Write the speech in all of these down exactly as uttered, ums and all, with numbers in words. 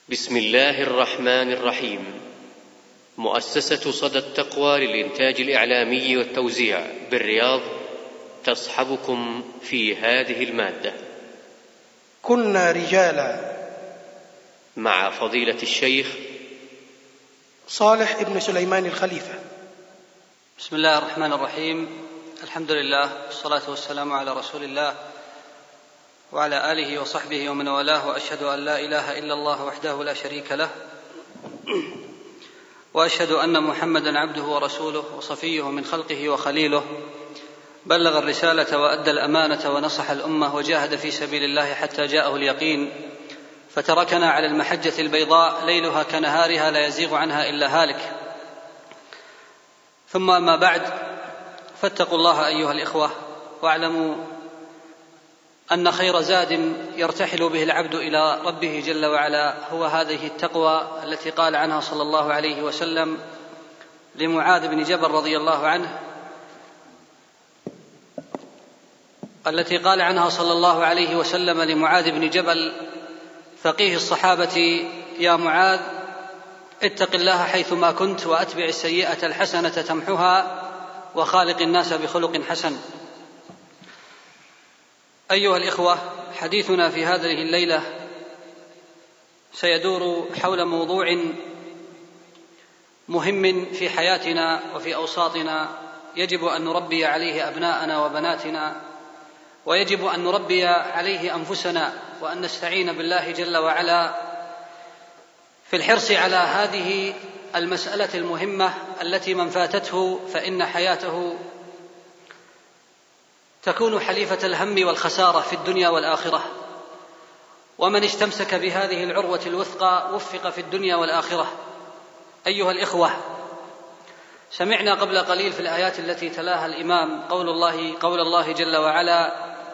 بسم الله الرحمن الرحيم. مؤسسة صدى التقوى للإنتاج الإعلامي والتوزيع بالرياض تصحبكم في هذه المادة. كنا رجالا، مع فضيلة الشيخ صالح ابن سليمان الخليفة. بسم الله الرحمن الرحيم. الحمد لله والصلاة والسلام على رسول الله وعلى آله وصحبه ومن والاه، وأشهد أن لا إله إلا الله وحده لا شريك له، وأشهد أن محمدا عبده ورسوله وصفيه من خلقه وخليله، بلغ الرسالة وأدى الأمانة ونصح الأمة وجاهد في سبيل الله حتى جاءه اليقين، فتركنا على المحجة البيضاء ليلها كنهارها لا يزيغ عنها إلا هالك. ثم أما بعد، فاتقوا الله أيها الإخوة، واعلموا أن خير زاد يرتحل به العبد إلى ربه جل وعلا هو هذه التقوى التي قال عنها صلى الله عليه وسلم لمعاذ بن جبل رضي الله عنه التي قال عنها صلى الله عليه وسلم لمعاذ بن جبل فقيه الصحابة: يا معاذ، اتق الله حيثما كنت، وأتبع السيئة الحسنة تمحها، وخالق الناس بخلق حسن. أيها الإخوة، حديثنا في هذه الليلة سيدور حول موضوع مهم في حياتنا وفي أوساطنا، يجب أن نربي عليه أبناءنا وبناتنا، ويجب أن نربي عليه أنفسنا، وأن نستعين بالله جل وعلا في الحرص على هذه المسألة المهمة التي من فاتته فإن حياته تكون حليفة الهم والخسارة في الدنيا والآخرة، ومن استمسك بهذه العروة الوثقى وفق في الدنيا والآخرة. أيها الإخوة، سمعنا قبل قليل في الآيات التي تلاها الإمام قول الله, قول الله جل وعلا: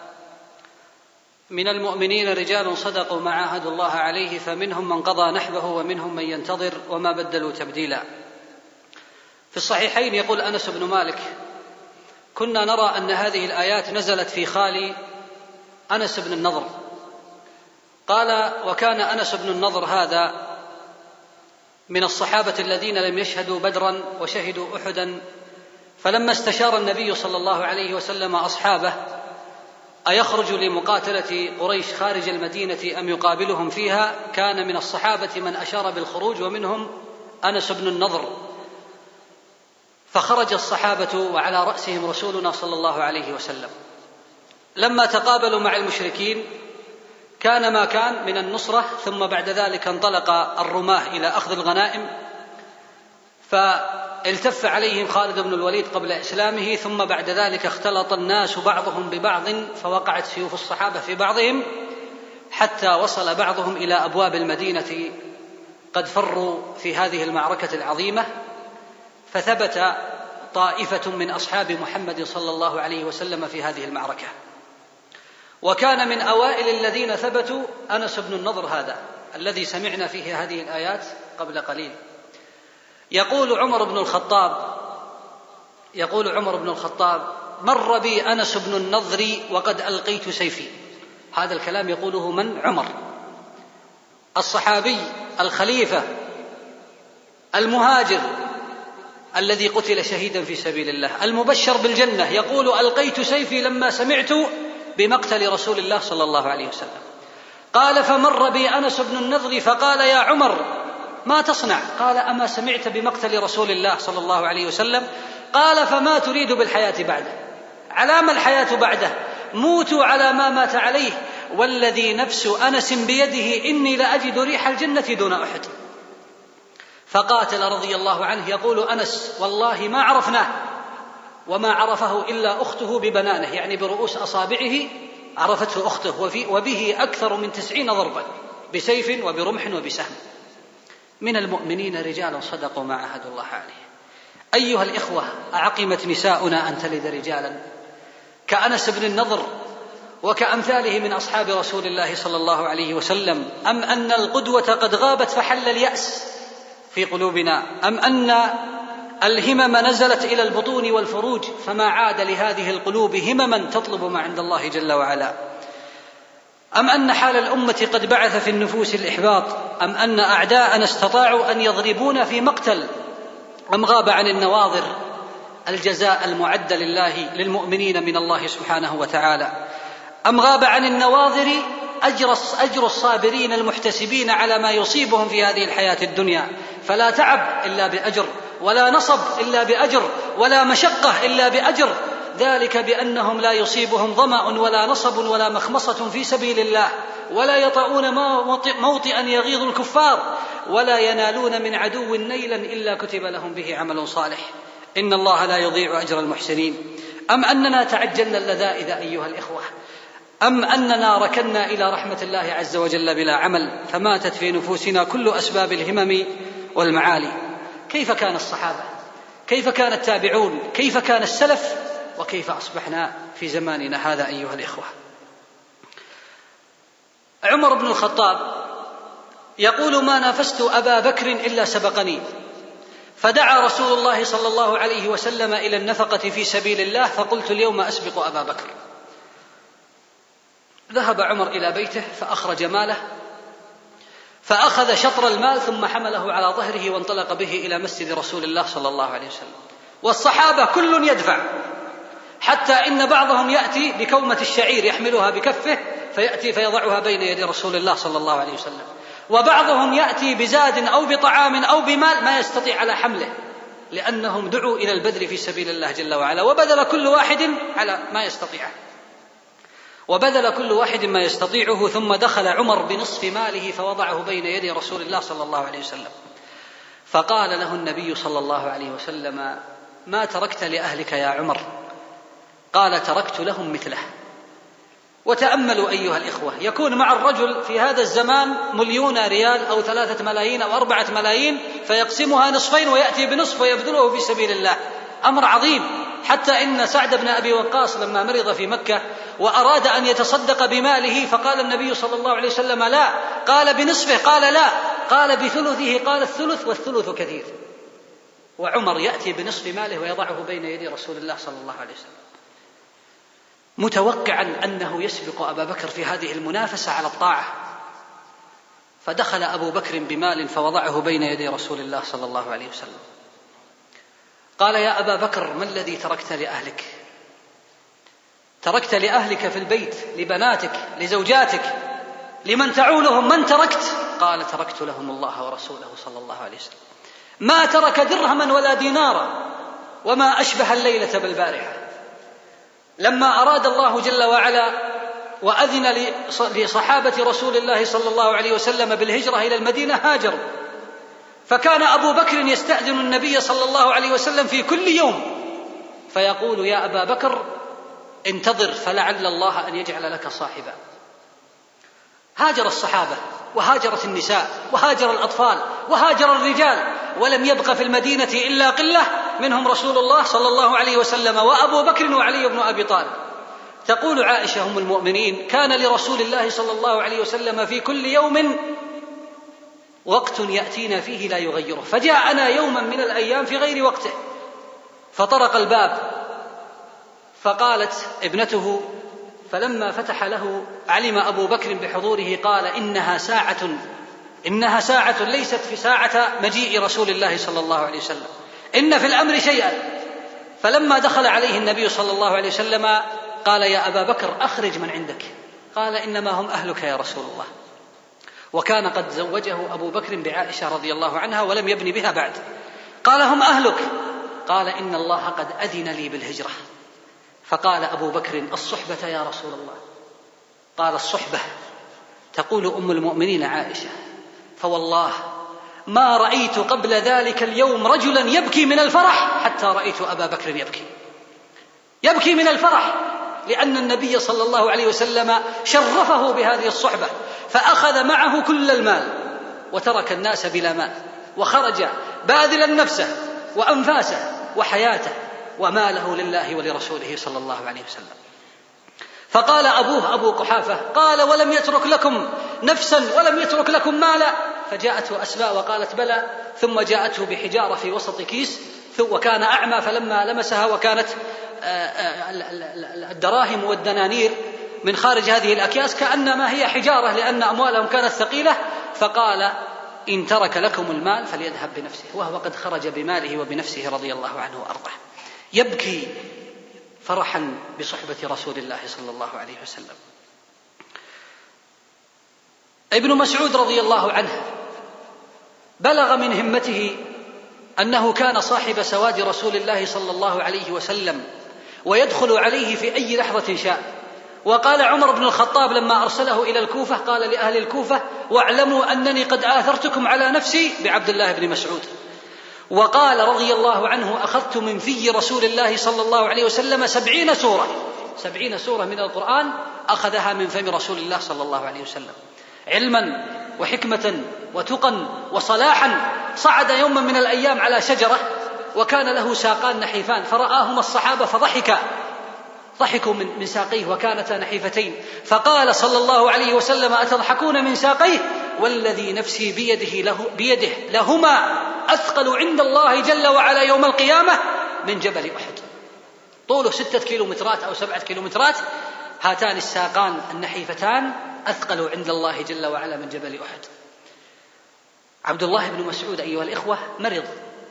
من المؤمنين رجال صدقوا ما عاهدوا الله عليه فمنهم من قضى نحبه ومنهم من ينتظر وما بدلوا تبديلا. في الصحيحين يقول أنس بن مالك: كنا نرى أن هذه الآيات نزلت في خال أنس بن النضر. قال: وكان أنس بن النضر هذا من الصحابة الذين لم يشهدوا بدرا وشهدوا أحدا، فلما استشار النبي صلى الله عليه وسلم أصحابه أيخرج لمقاتلة قريش خارج المدينة أم يقابلهم فيها، كان من الصحابة من أشار بالخروج، ومنهم أنس بن النضر. فخرج الصحابة وعلى رأسهم رسولنا صلى الله عليه وسلم. لما تقابلوا مع المشركين كان ما كان من النصرة، ثم بعد ذلك انطلق الرماة إلى أخذ الغنائم، فالتف عليهم خالد بن الوليد قبل إسلامه، ثم بعد ذلك اختلط الناس بعضهم ببعض فوقعت سيوف الصحابة في بعضهم، حتى وصل بعضهم إلى أبواب المدينة قد فروا في هذه المعركة العظيمة. فثبت طائفة من أصحاب محمد صلى الله عليه وسلم في هذه المعركة، وكان من أوائل الذين ثبتوا أنس بن النضر هذا الذي سمعنا فيه هذه الآيات قبل قليل. يقول عمر بن الخطاب يقول عمر بن الخطاب: مر بي أنس بن النضر وقد ألقيت سيفي. هذا الكلام يقوله من؟ عمر، الصحابي الخليفة المهاجر الذي قتل شهيدا في سبيل الله، المبشر بالجنة، يقول: ألقيت سيفي لما سمعت بمقتل رسول الله صلى الله عليه وسلم. قال: فمر بي أنس بن النضر فقال: يا عمر، ما تصنع؟ قال: أما سمعت بمقتل رسول الله صلى الله عليه وسلم؟ قال: فما تريد بالحياة بعده؟ على ما الحياة بعده؟ موتوا على ما مات عليه، والذي نفس أنس بيده إني لأجد ريح الجنة دون أحد. فقاتل رضي الله عنه. يقول أنس: والله ما عرفناه، وما عرفه إلا أخته ببنانه، يعني برؤوس أصابعه عرفته أخته، وبه أكثر من تسعين ضربا بسيف وبرمح وبسهم. من المؤمنين رجال صدقوا ما عاهدوا الله عليه. أيها الإخوة، أعقمت نساؤنا أن تلد رجالا كأنس بن النضر وكأمثاله من أصحاب رسول الله صلى الله عليه وسلم، أم أن القدوة قد غابت فحل اليأس في قلوبنا، أم أن الهمم نزلت إلى البطون والفروج فما عاد لهذه القلوب همما تطلب ما عند الله جل وعلا؟ أم أن حال الأمة قد بعث في النفوس الإحباط، أم أن أعداءنا استطاعوا أن يضربونا في مقتل، أم غاب عن النواظر الجزاء المعد لله للمؤمنين من الله سبحانه وتعالى، أم غاب عن النواظر أجر, أجر الصابرين المحتسبين على ما يصيبهم في هذه الحياة الدنيا، فلا تعب إلا بأجر، ولا نصب إلا بأجر، ولا مشقة إلا بأجر، ذلك بأنهم لا يصيبهم ظمأ ولا نصب ولا مخمصة في سبيل الله، ولا يطؤون موطئا يغيظ الكفار، ولا ينالون من عدو نيلا إلا كتب لهم به عمل صالح، إن الله لا يضيع أجر المحسنين. أم أننا تعجلنا اللذائذ أيها الإخوة، أم أننا ركنا إلى رحمة الله عز وجل بلا عمل، فماتت في نفوسنا كل أسباب الهمم والمعالي. كيف كان الصحابة؟ كيف كان التابعون؟ كيف كان السلف؟ وكيف أصبحنا في زماننا هذا أيها الإخوة؟ عمر بن الخطاب يقول: ما نافست أبا بكر إلا سبقني، فدعا رسول الله صلى الله عليه وسلم إلى النفقة في سبيل الله، فقلت اليوم أسبق أبا بكر. ذهب عمر إلى بيته فأخرج ماله، فأخذ شطر المال ثم حمله على ظهره وانطلق به إلى مسجد رسول الله صلى الله عليه وسلم، والصحابة كل يدفع، حتى إن بعضهم يأتي بكومة الشعير يحملها بكفه فيأتي فيضعها بين يدي رسول الله صلى الله عليه وسلم، وبعضهم يأتي بزاد أو بطعام أو بمال ما يستطيع على حمله، لأنهم دعوا إلى البذل في سبيل الله جل وعلا، وبذل كل واحد على ما يستطيعه وبذل كل واحد ما يستطيعه ثم دخل عمر بنصف ماله فوضعه بين يدي رسول الله صلى الله عليه وسلم، فقال له النبي صلى الله عليه وسلم: ما تركت لأهلك يا عمر؟ قال: تركت لهم مثله. وتأملوا أيها الإخوة، يكون مع الرجل في هذا الزمان مليون ريال أو ثلاثة ملايين أو أربعة ملايين فيقسمها نصفين ويأتي بنصف ويبذله في سبيل الله، أمر عظيم. حتى إن سعد بن أبي وقاص لما مرض في مكة وأراد أن يتصدق بماله فقال النبي صلى الله عليه وسلم: لا. قال: بنصفه؟ قال: لا. قال: بثلثه؟ قال: الثلث، والثلث كثير. وعمر يأتي بنصف ماله ويضعه بين يدي رسول الله صلى الله عليه وسلم، متوقعا أنه يسبق أبا بكر في هذه المنافسة على الطاعة. فدخل أبو بكر بمال فوضعه بين يدي رسول الله صلى الله عليه وسلم. قال: يا أبا بكر، ما الذي تركت لأهلك؟ تركت لأهلك في البيت، لبناتك، لزوجاتك، لمن تعولهم، من تركت؟ قال: تركت لهم الله ورسوله صلى الله عليه وسلم. ما ترك درهما ولا دينارا، وما أشبه الليلة بالبارحة. لما أراد الله جل وعلا وأذن لصحابة رسول الله صلى الله عليه وسلم بالهجرة إلى المدينة هاجروا، فكان أبو بكر يستأذن النبي صلى الله عليه وسلم في كل يوم فيقول: يا أبا بكر، انتظر فلعل الله أن يجعل لك صاحبا. هاجر الصحابة وهاجرت النساء وهاجر الأطفال وهاجر الرجال، ولم يبق في المدينة إلا قلة، منهم رسول الله صلى الله عليه وسلم وأبو بكر وعلي بن أبي طالب. تقول عائشة أم المؤمنين: كان لرسول الله صلى الله عليه وسلم في كل يوم وقت يأتينا فيه لا يغيره، فجاءنا يوما من الأيام في غير وقته، فطرق الباب، فقالت ابنته، فلما فتح له علم أبو بكر بحضوره قال: إنها ساعة إنها ساعة ليست في ساعة مجيء رسول الله صلى الله عليه وسلم، إن في الأمر شيئا. فلما دخل عليه النبي صلى الله عليه وسلم قال: يا أبا بكر، أخرج من عندك. قال: إنما هم أهلك يا رسول الله. وكان قد زوجه أبو بكر بعائشة رضي الله عنها ولم يبني بها بعد. قال: هم أهلك. قال: إن الله قد أذن لي بالهجرة. فقال أبو بكر: الصحبة يا رسول الله. قال: الصحبة. تقول أم المؤمنين عائشة: فوالله ما رأيت قبل ذلك اليوم رجلا يبكي من الفرح حتى رأيت أبا بكر يبكي يبكي من الفرح، لأن النبي صلى الله عليه وسلم شرفه بهذه الصحبة، فأخذ معه كل المال وترك الناس بلا مال، وخرج باذلا نفسه وأنفاسه وحياته وماله لله ولرسوله صلى الله عليه وسلم. فقال أبوه أبو قحافة: قال: ولم يترك لكم نفسا ولم يترك لكم مالا؟ فجاءته أسماء وقالت: بلى. ثم جاءته بحجارة في وسط كيس، وكان أعمى، فلما لمسها وكانت الدراهم والدنانير من خارج هذه الأكياس كأنما هي حجارة لأن أموالهم كانت ثقيلة، فقال إن ترك لكم المال فليذهب بنفسه، وهو قد خرج بماله وبنفسه رضي الله عنه وأرضاه، يبكي فرحا بصحبة رسول الله صلى الله عليه وسلم. ابن مسعود رضي الله عنه بلغ من همته أنه كان صاحب سواد رسول الله صلى الله عليه وسلم ويدخل عليه في أي لحظة شاء. وقال عمر بن الخطاب لما أرسله إلى الكوفة قال لأهل الكوفة: واعلموا أنني قد آثرتكم على نفسي بعبد الله بن مسعود. وقال رضي الله عنه: أخذت من في رسول الله صلى الله عليه وسلم سبعين سورة سبعين سورة من القرآن أخذها من فم رسول الله صلى الله عليه وسلم، علما وحكمة وتقا وصلاحا. صعد يوما من الأيام على شجرة وكان له ساقان نحيفان، فرآهما الصحابة فضحكا ضحكوا من, من ساقيه وكانتا نحيفتين، فقال صلى الله عليه وسلم: أتضحكون من ساقيه؟ والذي نفسي بيده, له بيده لهما أثقل عند الله جل وعلا يوم القيامة من جبل أحد. طوله ستة كيلومترات أو سبعة كيلومترات، هاتان الساقان النحيفتان أثقل عند الله جل وعلا من جبل أحد. عبد الله بن مسعود أيها الإخوة مرض،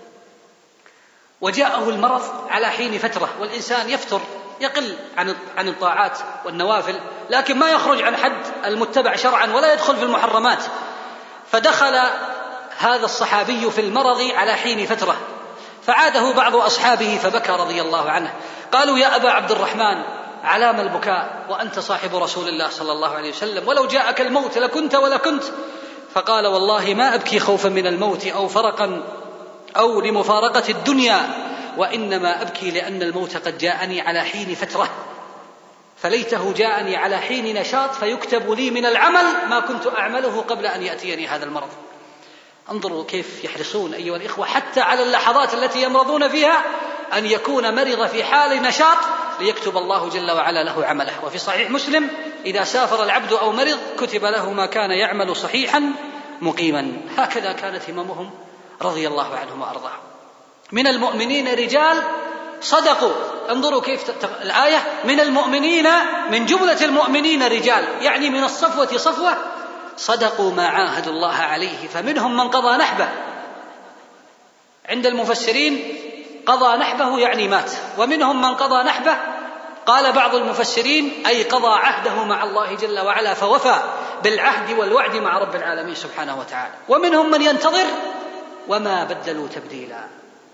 وجاءه المرض على حين فترة، والإنسان يفتر يقل عن عن الطاعات والنوافل، لكن ما يخرج عن حد المتبع شرعا ولا يدخل في المحرمات. فدخل هذا الصحابي في المرض على حين فترة، فعاده بعض أصحابه فبكى رضي الله عنه. قالوا: يا أبا عبد الرحمن، علام البكاء وأنت صاحب رسول الله صلى الله عليه وسلم، ولو جاءك الموت لكنت ولا كنت. فقال: والله ما أبكي خوفا من الموت أو فرقا أو لمفارقة الدنيا، وإنما أبكي لأن الموت قد جاءني على حين فترة، فليته جاءني على حين نشاط فيكتب لي من العمل ما كنت أعمله قبل أن يأتيني هذا المرض. انظروا كيف يحرصون أيها الإخوة حتى على اللحظات التي يمرضون فيها أن يكون مرض في حال نشاط ليكتب الله جل وعلا له عمله. وفي صحيح مسلم: إذا سافر العبد أو مرض كتب له ما كان يعمل صحيحا مقيما. هكذا كانت هممهم رضي الله عنهم وأرضاهم. من المؤمنين رجال صدقوا، انظروا كيف الآية: من المؤمنين، من جملة المؤمنين رجال، يعني من الصفوة صفوة صدقوا ما عاهدوا الله عليه، فمنهم من قضى نحبه. عند المفسرين قضى نحبه يعني مات، ومنهم من قضى نحبه قال بعض المفسرين أي قضى عهده مع الله جل وعلا فوفى بالعهد والوعد مع رب العالمين سبحانه وتعالى، ومنهم من ينتظر وما بدلوا تبديلا.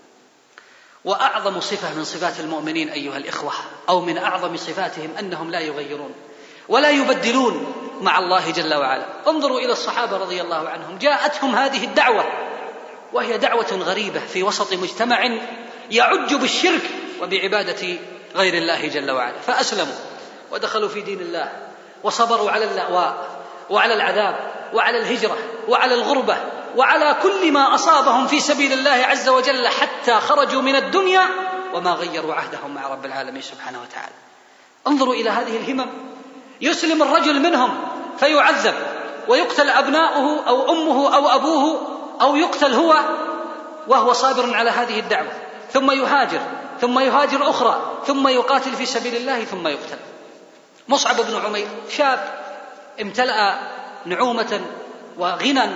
وأعظم صفة من صفات المؤمنين أيها الإخوة، أو من أعظم صفاتهم، أنهم لا يغيرون ولا يبدلون مع الله جل وعلا. انظروا إلى الصحابة رضي الله عنهم، جاءتهم هذه الدعوة وهي دعوة غريبة في وسط مجتمع يعج بالشرك وبعبادة غير الله جل وعلا، فأسلموا ودخلوا في دين الله وصبروا على اللأواء وعلى العذاب وعلى الهجرة وعلى الغربة وعلى كل ما أصابهم في سبيل الله عز وجل، حتى خرجوا من الدنيا وما غيروا عهدهم مع رب العالمين سبحانه وتعالى. انظروا إلى هذه الهمم. يسلم الرجل منهم فيعذب ويقتل أبناؤه أو أمه أو أبوه أو يقتل هو وهو صابر على هذه الدعوة، ثم يهاجر ثم يهاجر أخرى ثم يقاتل في سبيل الله ثم يقتل. مصعب بن عمير شاب امتلأ نعومة وغنى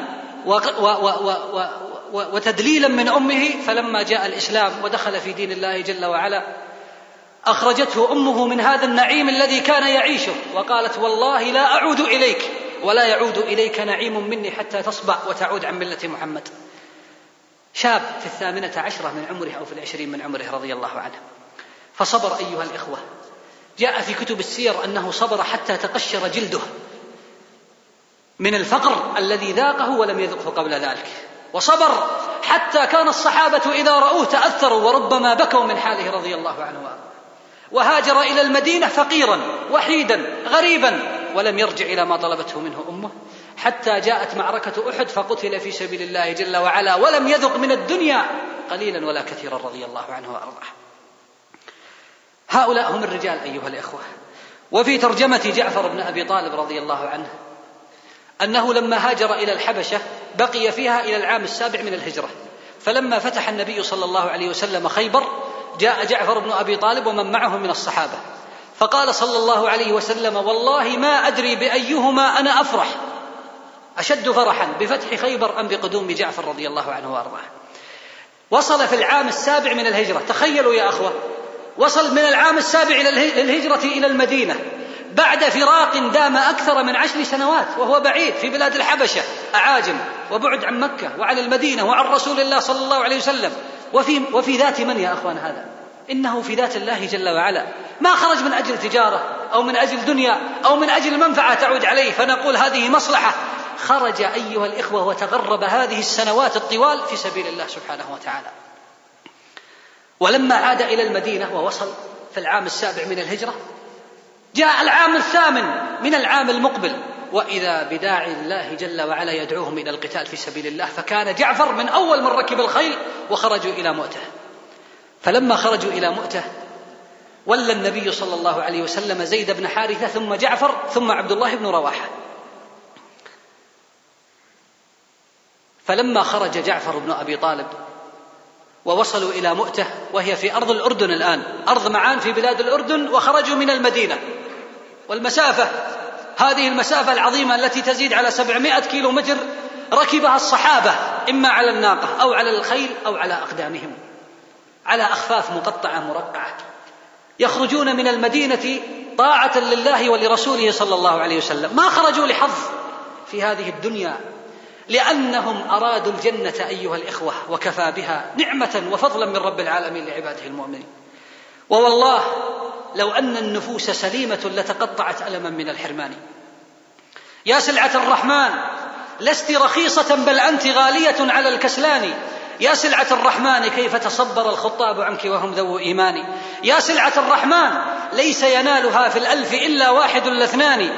وتدليلا من أمه، فلما جاء الإسلام ودخل في دين الله جل وعلا أخرجته أمه من هذا النعيم الذي كان يعيشه، وقالت: والله لا أعود إليك ولا يعود إليك نعيم مني حتى تصبع وتعود عن ملة محمد. شاب في الثامنة عشرة من عمره أو في العشرين من عمره رضي الله عنه، فصبر أيها الإخوة. جاء في كتب السير أنه صبر حتى تقشر جلده من الفقر الذي ذاقه ولم يذقه قبل ذلك، وصبر حتى كان الصحابة إذا رأوه تأثروا وربما بكوا من حاله رضي الله عنه. وهاجر إلى المدينة فقيرا وحيدا غريبا ولم يرجع إلى ما طلبته منه أمه، حتى جاءت معركة أحد فقتل في سبيل الله جل وعلا ولم يذق من الدنيا قليلا ولا كثيرا رضي الله عنه وأرضاه. هؤلاء هم الرجال أيها الإخوة. وفي ترجمة جعفر بن أبي طالب رضي الله عنه أنه لما هاجر إلى الحبشة بقي فيها إلى العام السابع من الهجرة، فلما فتح النبي صلى الله عليه وسلم خيبر جاء جعفر بن أبي طالب ومن معه من الصحابة، فقال صلى الله عليه وسلم: والله ما أدري بأيهما أنا أفرح، أشد فرحا بفتح خيبر أم بقدوم جعفر رضي الله عنه وأرضاه. وصل في العام السابع من الهجرة، تخيلوا يا أخوة، وصل من العام السابع للهجرة إلى المدينة بعد فراق دام أكثر من عشر سنوات، وهو بعيد في بلاد الحبشة أعاجم، وبعد عن مكة وعن المدينة وعن رسول الله صلى الله عليه وسلم. وفي, وفي ذات من يا أخوان هذا؟ إنه في ذات الله جل وعلا. ما خرج من أجل تجارة أو من أجل دنيا أو من أجل منفعة تعود عليه فنقول هذه مصلحة، خرج أيها الإخوة وتغرب هذه السنوات الطوال في سبيل الله سبحانه وتعالى. ولما عاد إلى المدينة ووصل في العام السابع من الهجرة، جاء العام الثامن من العام المقبل، وإذا بداعي الله جل وعلا يدعوهم إلى القتال في سبيل الله. فكان جعفر من أول من ركب الخيل وخرجوا إلى مؤتة. فلما خرجوا إلى مؤتة ولى النبي صلى الله عليه وسلم زيد بن حارثة ثم جعفر ثم عبد الله بن رواحة. فلما خرج جعفر بن أبي طالب ووصلوا إلى مؤتة، وهي في أرض الأردن الآن، أرض معان في بلاد الأردن، وخرجوا من المدينة، والمسافة هذه المسافة العظيمة التي تزيد على سبعمائة كيلو متر ركبها الصحابة إما على الناقة أو على الخيل أو على أقدامهم على أخفاف مقطعة مرقعة، يخرجون من المدينة طاعة لله ولرسوله صلى الله عليه وسلم. ما خرجوا لحظ في هذه الدنيا، لأنهم أرادوا الجنة أيها الإخوة، وكفى بها نعمة وفضلا من رب العالمين لعباده المؤمنين. ووالله لو أن النفوس سليمة لتقطعت ألما من الحرمان. يا سلعة الرحمن لست رخيصة بل أنت غالية على الكسلان، يا سلعة الرحمن كيف تصبر الخطاب عنك وهم ذو إيمان، يا سلعة الرحمن ليس ينالها في الألف إلا واحد لاثنان،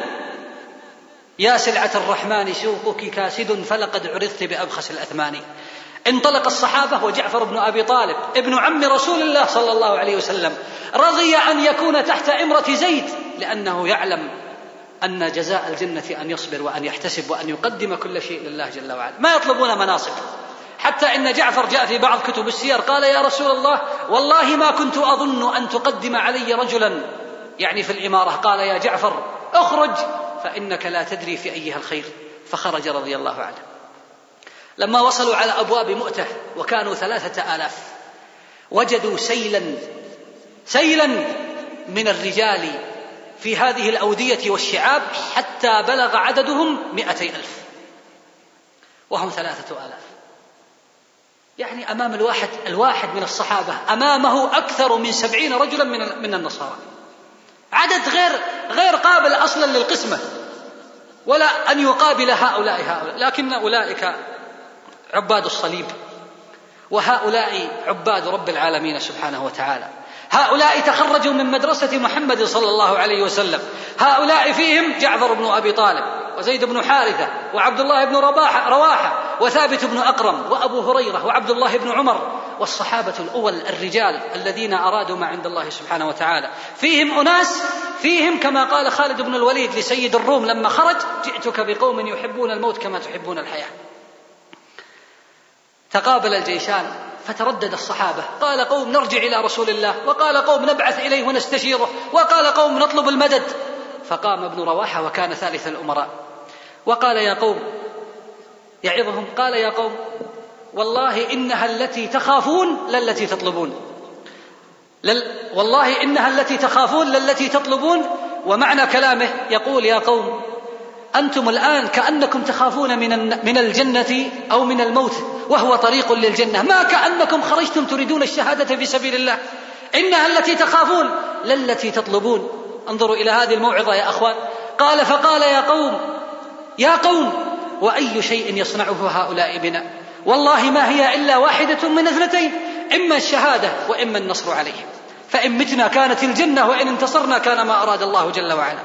يا سلعة الرحمن سوقك كاسد فلقد عرضت بأبخس الأثمان. انطلق الصحابة وجعفر بن أبي طالب ابن عم رسول الله صلى الله عليه وسلم رضي أن يكون تحت إمرة زيد، لأنه يعلم أن جزاء الجنة أن يصبر وأن يحتسب وأن يقدم كل شيء لله جل وعلا. ما يطلبون مناصب، حتى إن جعفر جاء في بعض كتب السير قال: يا رسول الله والله ما كنت أظن أن تقدم علي رجلا، يعني في الإمارة. قال: يا جعفر اخرج فإنك لا تدري في أيها الخير. فخرج رضي الله عنه. لما وصلوا على أبواب مؤتة وكانوا ثلاثة آلاف، وجدوا سيلا سيلا من الرجال في هذه الأودية والشعاب حتى بلغ عددهم مئتي ألف، وهم ثلاثة آلاف. يعني أمام الواحد الواحد من الصحابة أمامه أكثر من سبعين رجلا من من النصارى، عدد غير غير قابل أصلا للقسمة ولا أن يقابل هؤلاء هؤلاء لكن أولئك عباد الصليب، وهؤلاء عباد رب العالمين سبحانه وتعالى. هؤلاء تخرجوا من مدرسة محمد صلى الله عليه وسلم، هؤلاء فيهم جعفر بن أبي طالب وزيد بن حارثة وعبد الله بن رواحة وثابت بن أقرم وأبو هريرة وعبد الله بن عمر، والصحابة الأول الرجال الذين أرادوا ما عند الله سبحانه وتعالى. فيهم أناس فيهم كما قال خالد بن الوليد لسيد الروم لما خرج: جئتك بقوم يحبون الموت كما تحبون الحياة. تقابل الجيشان فتردد الصحابة، قال قوم نرجع إلى رسول الله، وقال قوم نبعث إليه ونستشيره، وقال قوم نطلب المدد. فقام ابن رواحة وكان ثالث الأمراء وقال: يا قوم، يعظهم، قال: يا قوم والله إنها التي تخافون للتي تطلبون، لل والله إنها التي تخافون للتي تطلبون. ومعنى كلامه يقول: يا قوم أنتم الآن كأنكم تخافون من من الجنة أو من الموت وهو طريق للجنة، ما كأنكم خرجتم تريدون الشهادة في سبيل الله، إنها التي تخافون للتي تطلبون. انظروا إلى هذه الموعظة يا أخوان. قال: فقال: يا قوم يا قوم وأي شيء يصنعه هؤلاء بنا؟ والله ما هي إلا واحدة من اثنتين، إما الشهادة وإما النصر عليهم، فإن متنا كانت الجنة وإن انتصرنا كان ما أراد الله جل وعلا.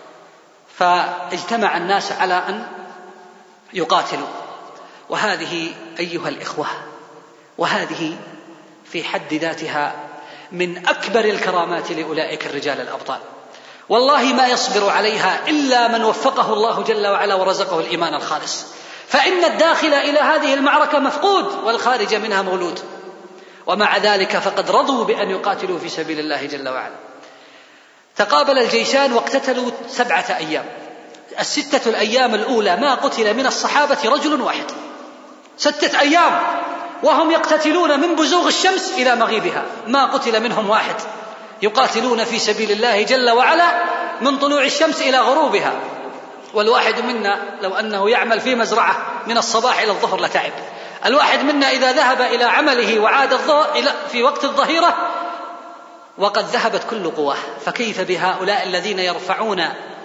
فاجتمع الناس على أن يقاتلوا. وهذه أيها الإخوة، وهذه في حد ذاتها من أكبر الكرامات لأولئك الرجال الأبطال، والله ما يصبر عليها إلا من وفقه الله جل وعلا ورزقه الإيمان الخالص، فإن الداخل إلى هذه المعركة مفقود والخارج منها مولود، ومع ذلك فقد رضوا بأن يقاتلوا في سبيل الله جل وعلا. تقابل الجيشان واقتتلوا سبعة أيام. الستة الأيام الأولى ما قتل من الصحابة رجل واحد، ستة أيام وهم يقتتلون من بزوغ الشمس إلى مغيبها، ما قتل منهم واحد، يقاتلون في سبيل الله جل وعلا من طلوع الشمس إلى غروبها. والواحد منا لو أنه يعمل في مزرعة من الصباح إلى الظهر لتعب. الواحد منا إذا ذهب إلى عمله وعاد الظهر في وقت الظهيرة وقد ذهبت كل قواه، فكيف بهؤلاء الذين يرفعون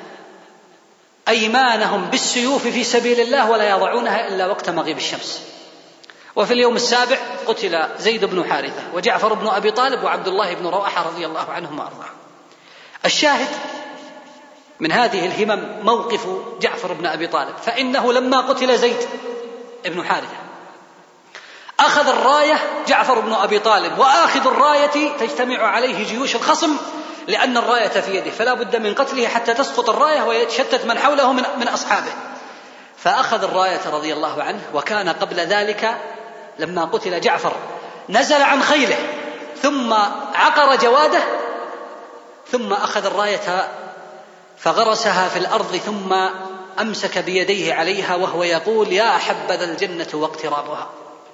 أيمانهم بالسيوف في سبيل الله ولا يضعونها إلا وقت مغيب الشمس. وفي اليوم السابع قتل زيد بن حارثة وجعفر بن أبي طالب وعبد الله بن رواحة رضي الله عنهم وأرضاهم. الشاهد من هذه الهمم موقف جعفر بن أبي طالب، فإنه لما قتل زيد بن حارثة أخذ الراية جعفر بن أبي طالب، وآخذ الراية تجتمع عليه جيوش الخصم لأن الراية في يده، فلا بد من قتله حتى تسقط الراية ويتشتت من حوله من, من أصحابه. فأخذ الراية رضي الله عنه. وكان قبل ذلك لما قتل جعفر نزل عن خيله ثم عقر جواده ثم أخذ الراية فغرسها في الأرض ثم أمسك بيديه عليها وهو يقول: يا حبذا الجنة واقترابها،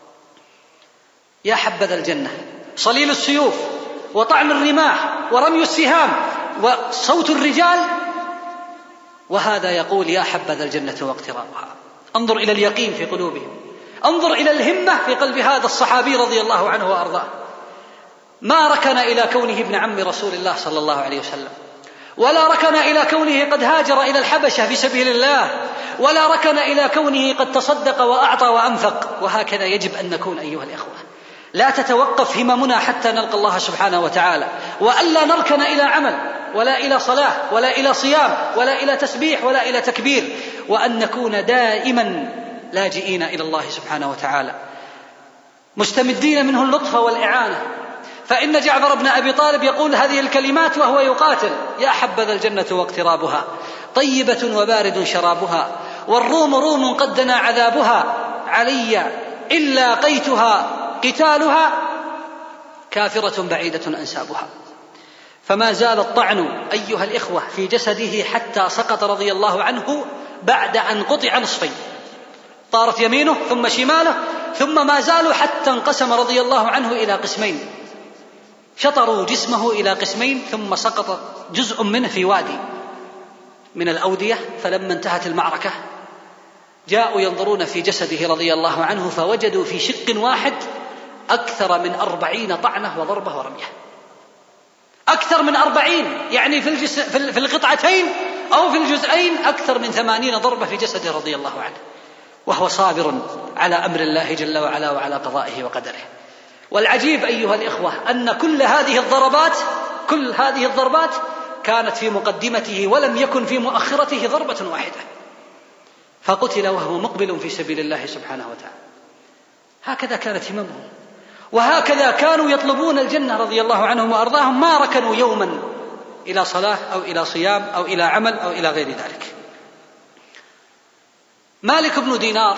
يا حبذا الجنة. صليل السيوف وطعن الرماح ورمي السهام وصوت الرجال، وهذا يقول: يا حبذا الجنة واقترابها. انظر إلى اليقين في قلوبهم، انظر إلى الهمة في قلب هذا الصحابي رضي الله عنه وأرضاه. ما ركن إلى كونه ابن عم رسول الله صلى الله عليه وسلم، ولا ركن إلى كونه قد هاجر إلى الحبشة في سبيل الله، ولا ركن إلى كونه قد تصدق وأعطى وأنفق. وهكذا يجب أن نكون أيها الإخوة، لا تتوقف هممنا حتى نلقى الله سبحانه وتعالى، وألا نركن إلى عمل ولا إلى صلاة ولا إلى صيام ولا إلى تسبيح ولا إلى تكبير، وأن نكون دائما لاجئين إلى الله سبحانه وتعالى مستمدين منه اللطف والإعانة. فإن جعفر بن أبي طالب يقول هذه الكلمات وهو يقاتل: يا حبذا الجنة واقترابها، طيبة وبارد شرابها، والروم روم قد دنا عذابها، علي إن لاقيتها قتالها، كافرة بعيدة أنسابها. فما زال الطعن أيها الإخوة في جسده حتى سقط رضي الله عنه بعد أن قطع نصفين، طارت يمينه ثم شماله، ثم ما زالوا حتى انقسم رضي الله عنه إلى قسمين، شطروا جسمه إلى قسمين، ثم سقط جزء منه في وادي من الأودية. فلما انتهت المعركة جاءوا ينظرون في جسده رضي الله عنه فوجدوا في شق واحد أكثر من أربعين طعنة وضربة ورمية، أكثر من أربعين، يعني في, الجس... في القطعتين أو في الجزئين أكثر من ثمانين ضربة في جسده رضي الله عنه، وهو صابر على أمر الله جل وعلا وعلى قضائه وقدره. والعجيب أيها الإخوة أن كل هذه الضربات كل هذه الضربات كانت في مقدمته ولم يكن في مؤخرته ضربة واحدة، فقتل وهو مقبل في سبيل الله سبحانه وتعالى. هكذا كانت هممهم، وهكذا كانوا يطلبون الجنة رضي الله عنهم وأرضاهم، ما ركنوا يوما إلى صلاة أو إلى صيام أو إلى عمل أو إلى غير ذلك. مالك بن دينار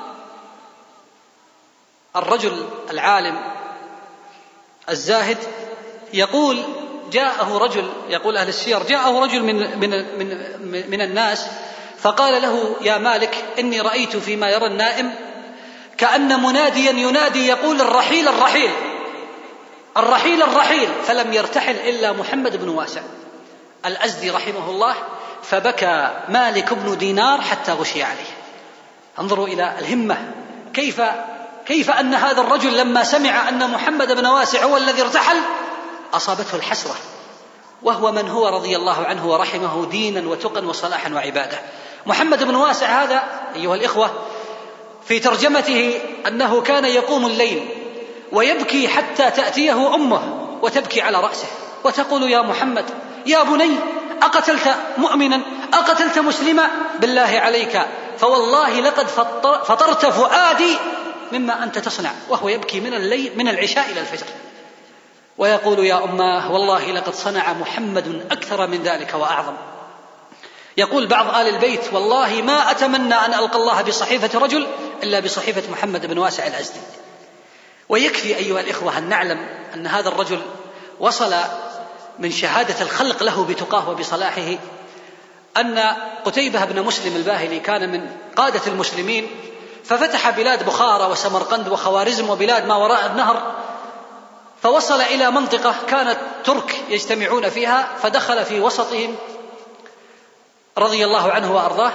الرجل العالم الزاهد يقول: جاءه رجل، يقول أهل السير، جاءه رجل من, من, من, من الناس فقال له: يا مالك، إني رأيت فيما يرى النائم كأن مناديا ينادي يقول: الرحيل الرحيل الرحيل الرحيل، فلم يرتحل إلا محمد بن واسع الأزدي رحمه الله، فبكى مالك بن دينار حتى غشي عليه. انظروا إلى الهمة، كيف كيف أن هذا الرجل لما سمع أن محمد بن واسع هو الذي ارتحل أصابته الحسرة، وهو من هو رضي الله عنه ورحمه دينا وتقا وصلاحا وعبادة. محمد بن واسع هذا أيها الإخوة في ترجمته أنه كان يقوم الليل ويبكي حتى تأتيه أمه وتبكي على رأسه وتقول: يا محمد، يا بني، أقتلت مؤمنا، أقتلت مسلما، بالله عليك فوالله لقد فطرت فؤادي مما أنت تصنع. وهو يبكي من الليل من العشاء إلى الفجر ويقول: يا أماه، والله لقد صنع محمد أكثر من ذلك وأعظم. يقول بعض آل البيت: والله ما أتمنى أن ألقى الله بصحيفة رجل إلا بصحيفة محمد بن واسع الأزدي. ويكفي أيها الإخوة أن نعلم أن هذا الرجل وصل من شهادة الخلق له بتقاه وبصلاحه أن قتيبة بن مسلم الباهلي كان من قادة المسلمين، ففتح بلاد بخارى وسمرقند وخوارزم وبلاد ما وراء النهر، فوصل إلى منطقة كانت ترك يجتمعون فيها، فدخل في وسطهم رضي الله عنه وأرضاه،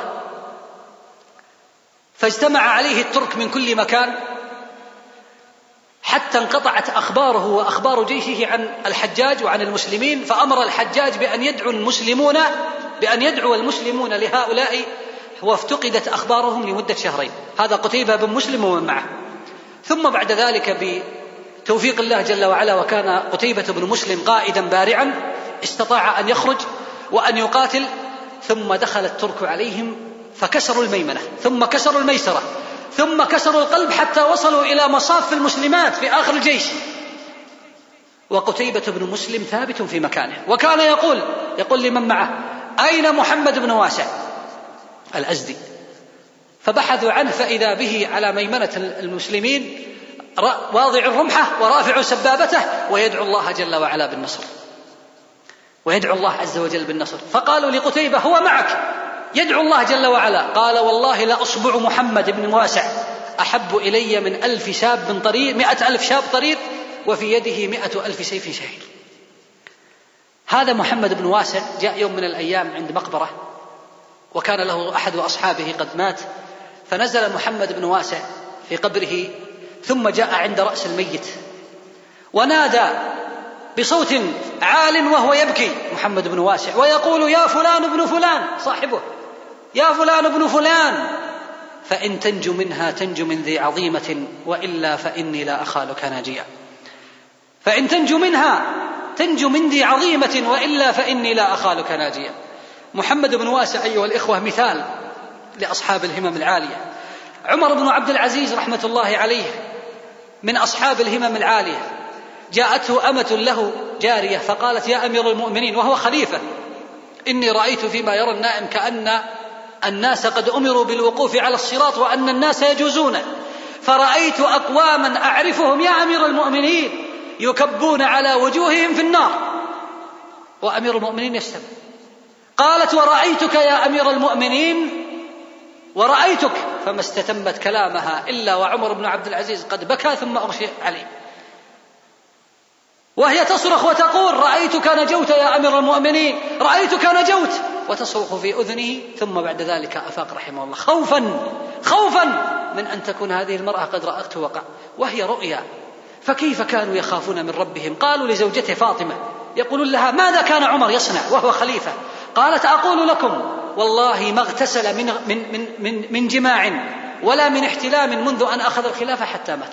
فاجتمع عليه الترك من كل مكان حتى انقطعت أخباره وأخبار جيشه عن الحجاج وعن المسلمين، فأمر الحجاج بأن يدعو المسلمون بأن يدعو المسلمون لهؤلاء، وافتقدت أخبارهم لمدة شهرين. هذا قتيبة بن مسلم ومن معه. ثم بعد ذلك بتوفيق الله جل وعلا، وكان قتيبة بن مسلم قائدا بارعا، استطاع أن يخرج وأن يقاتل، ثم دخل الترك عليهم فكسروا الميمنة، ثم كسروا الميسرة، ثم كسروا القلب، حتى وصلوا إلى مصاف المسلمات في آخر الجيش، وقتيبة بن مسلم ثابت في مكانه. وكان يقول يقول لمن معه: أين محمد بن واسع الأزدي؟ فبحثوا عنه فإذا به على ميمنة المسلمين واضع الرمحة ورافع سبابته ويدعو الله جل وعلا بالنصر، ويدعو الله عز وجل بالنصر. فقالوا لقتيبة: هو معك يدعو الله جل وعلا. قال: والله لأصبع محمد بن واسع أحب إلي من ألف شاب طرير، مئة ألف شاب طرير وفي يده مئة ألف سيف شهير. هذا محمد بن واسع جاء يوم من الأيام عند مقبرة، وكان له أحد أصحابه قد مات، فنزل محمد بن واسع في قبره، ثم جاء عند رأس الميت ونادى بصوت عال وهو يبكي محمد بن واسع ويقول: يا فلان ابن فلان، صاحبه، يا فلان ابن فلان، فإن تنجو منها تنجو من ذي عظيمة، وإلا فإني لا أخالك ناجيا. فإن تنجو منها تنجو من ذي عظيمة، وإلا فإني لا أخالك ناجيا. محمد بن واسع أيها الإخوة مثال لأصحاب الهمم العالية. عمر بن عبد العزيز رحمة الله عليه من أصحاب الهمم العالية، جاءته أمة له جارية فقالت: يا أمير المؤمنين، وهو خليفة، إني رأيت فيما يرى النائم كأن الناس قد أمروا بالوقوف على الصراط وأن الناس يجوزون، فرأيت أقواما أعرفهم يا أمير المؤمنين يكبون على وجوههم في النار، وأمير المؤمنين يستمع. قالت: ورأيتك يا أمير المؤمنين، ورأيتك، فما استتمت كلامها إلا وعمر بن عبد العزيز قد بكى ثم أغشي عليه، وهي تصرخ وتقول: رأيتك نجوت يا أمير المؤمنين، رأيتك نجوت، وتصرخ في أذنه. ثم بعد ذلك أفاق رحمه الله، خوفا خوفا من أن تكون هذه المرأة قد رأته وقع، وهي رؤيا. فكيف كانوا يخافون من ربهم؟ قالوا لزوجته فاطمة، يقولون لها: ماذا كان عمر يصنع وهو خليفة؟ قالت: أقول لكم والله ما اغتسل من, من, من, من, من جماع ولا من احتلام منذ أن أخذ الخلافة حتى مات.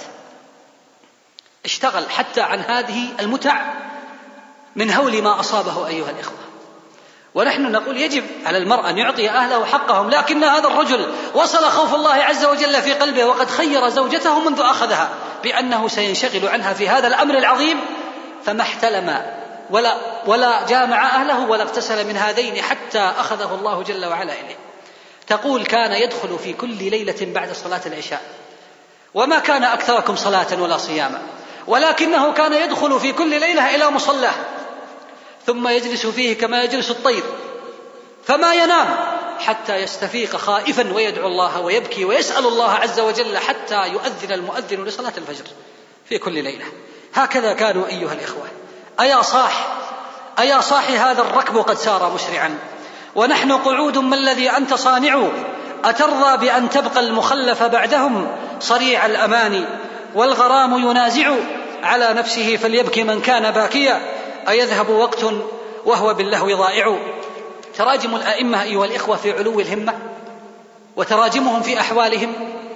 اشتغل حتى عن هذه المتع من هول ما أصابه أيها الإخوة. ونحن نقول يجب على المرء أن يعطي أهله حقهم، لكن هذا الرجل وصل خوف الله عز وجل في قلبه، وقد خير زوجته منذ أخذها بأنه سينشغل عنها في هذا الأمر العظيم، فما احتلم ولا, ولا جامع أهله ولا اغتسل من هذين حتى أخذه الله جل وعلا إليه. تقول: كان يدخل في كل ليلة بعد صلاة العشاء، وما كان أكثركم صلاة ولا صياما، ولكنه كان يدخل في كل ليلة إلى مصلاه ثم يجلس فيه كما يجلس الطير، فما ينام حتى يستفيق خائفا ويدعو الله ويبكي ويسأل الله عز وجل حتى يؤذن المؤذن لصلاة الفجر في كل ليلة. هكذا كانوا أيها الإخوة. أيا صاح أيا صاح هذا الركب قد سار مسرعا، ونحن قعود ما الذي أنت صانع، أترضى بأن تبقى المخلف بعدهم صريع الأمان، والغرام ينازع على نفسه فليبكي من كان باكيا، أيذهب وقت وهو باللهو ضائع. تراجم الأئمة أيها الإخوة في علو الهمة، وتراجمهم في أحوالهم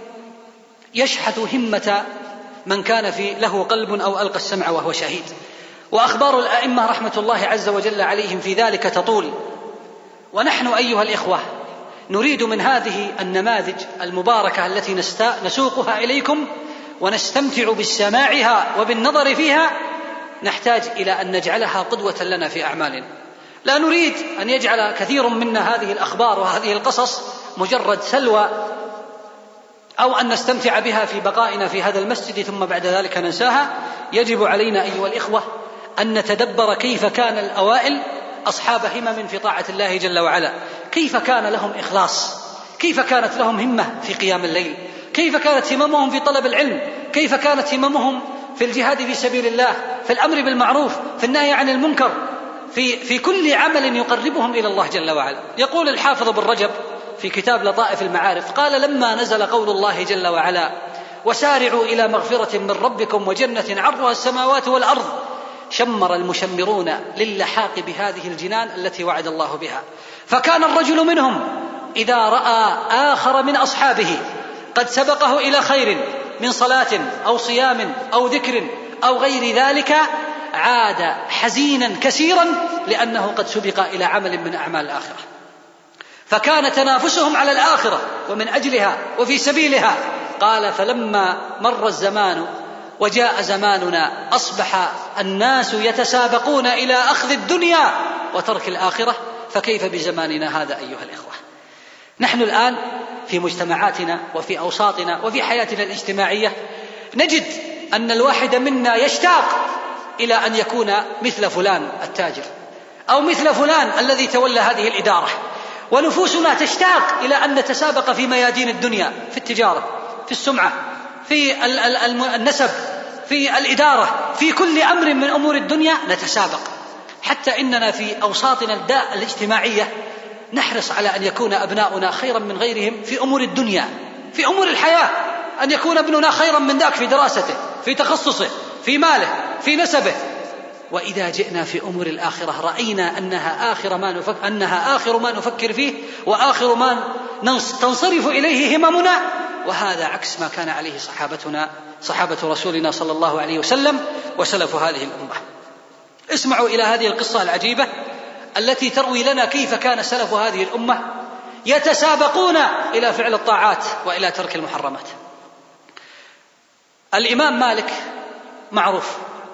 يشحذ همة من كان في له قلب أو ألقى السمع وهو شهيد. وأخبار الأئمة رحمة الله عز وجل عليهم في ذلك تطول، ونحن أيها الإخوة نريد من هذه النماذج المباركة التي نسوقها إليكم ونستمتع بالسماعها وبالنظر فيها، نحتاج إلى أن نجعلها قدوة لنا في أعمالنا. لا نريد أن يجعل كثير منا هذه الأخبار وهذه القصص مجرد سلوى، أو أن نستمتع بها في بقائنا في هذا المسجد ثم بعد ذلك ننساها. يجب علينا أيها الإخوة أن نتدبر كيف كان الأوائل أصحاب همم في طاعة الله جل وعلا، كيف كان لهم إخلاص، كيف كانت لهم همة في قيام الليل، كيف كانت هممهم في طلب العلم، كيف كانت هممهم في الجهاد في سبيل الله، في الأمر بالمعروف، في النهي عن المنكر، في, في كل عمل يقربهم إلى الله جل وعلا. يقول الحافظ بن رجب في كتاب لطائف المعارف قال: لما نزل قول الله جل وعلا: وسارعوا إلى مغفرة من ربكم وجنة عرضها السماوات والأرض، شمر المشمرون للحاق بهذه الجنان التي وعد الله بها. فكان الرجل منهم إذا رأى آخر من أصحابه قد سبقه إلى خير من صلاة أو صيام أو ذكر أو غير ذلك عاد حزينا كثيرا لأنه قد سبق إلى عمل من أعمال الآخرة. فكان تنافسهم على الآخرة ومن أجلها وفي سبيلها. قال: فلما مر الزمان وجاء زماننا أصبح الناس يتسابقون إلى أخذ الدنيا وترك الآخرة، فكيف بزماننا هذا أيها الإخوة؟ نحن الآن في مجتمعاتنا وفي أوساطنا وفي حياتنا الاجتماعية نجد أن الواحد منا يشتاق إلى أن يكون مثل فلان التاجر أو مثل فلان الذي تولى هذه الإدارة، ونفوسنا تشتاق إلى أن نتسابق في ميادين الدنيا، في التجارة، في السمعة، في النسب، في الإدارة، في كل أمر من أمور الدنيا نتسابق. حتى إننا في أوساطنا الاجتماعية نحرص على أن يكون أبناؤنا خيرا من غيرهم في أمور الدنيا، في أمور الحياة، أن يكون ابننا خيرا من ذاك في دراسته، في تخصصه، في ماله، في نسبه. وإذا جئنا في أمور الآخرة رأينا أنها آخر ما نفكر, أنها آخر ما نفكر فيه وآخر ما تنصرف إليه هممنا، وهذا عكس ما كان عليه صحابتنا صحابة رسولنا صلى الله عليه وسلم وسلف هذه الأمة. اسمعوا إلى هذه القصة العجيبة التي تروي لنا كيف كان سلف هذه الأمة يتسابقون إلى فعل الطاعات وإلى ترك المحرمات. الإمام مالك معروف،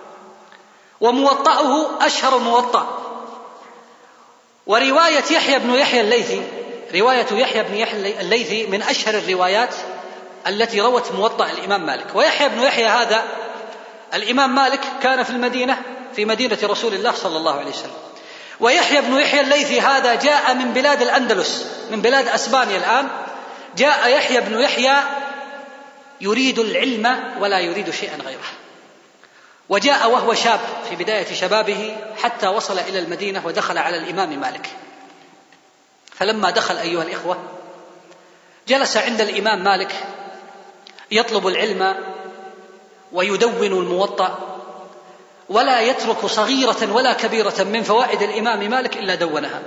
وموطأه أشهر موطأ، ورواية يحيى بن يحيى الليثي رواية يحيى بن يحيى الليثي من أشهر الروايات التي روت موطأ الإمام مالك. ويحيى بن يحيى هذا الإمام مالك كان في المدينة في مدينة رسول الله صلى الله عليه وسلم، ويحيى بن يحيى الليثي هذا جاء من بلاد الأندلس، من بلاد أسبانيا الآن. جاء يحيى بن يحيى يريد العلم ولا يريد شيئا غيره، وجاء وهو شاب في بداية شبابه حتى وصل إلى المدينة ودخل على الإمام مالك. فلما دخل أيها الإخوة جلس عند الإمام مالك يطلب العلم ويدون الموطأ، ولا يترك صغيرة ولا كبيرة من فوائد الإمام مالك إلا دونها.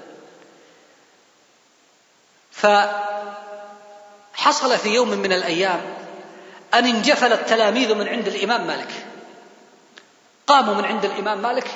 فحصل في يوم من الأيام أن انجفل التلاميذ من عند الإمام مالك، قاموا من عند الإمام مالك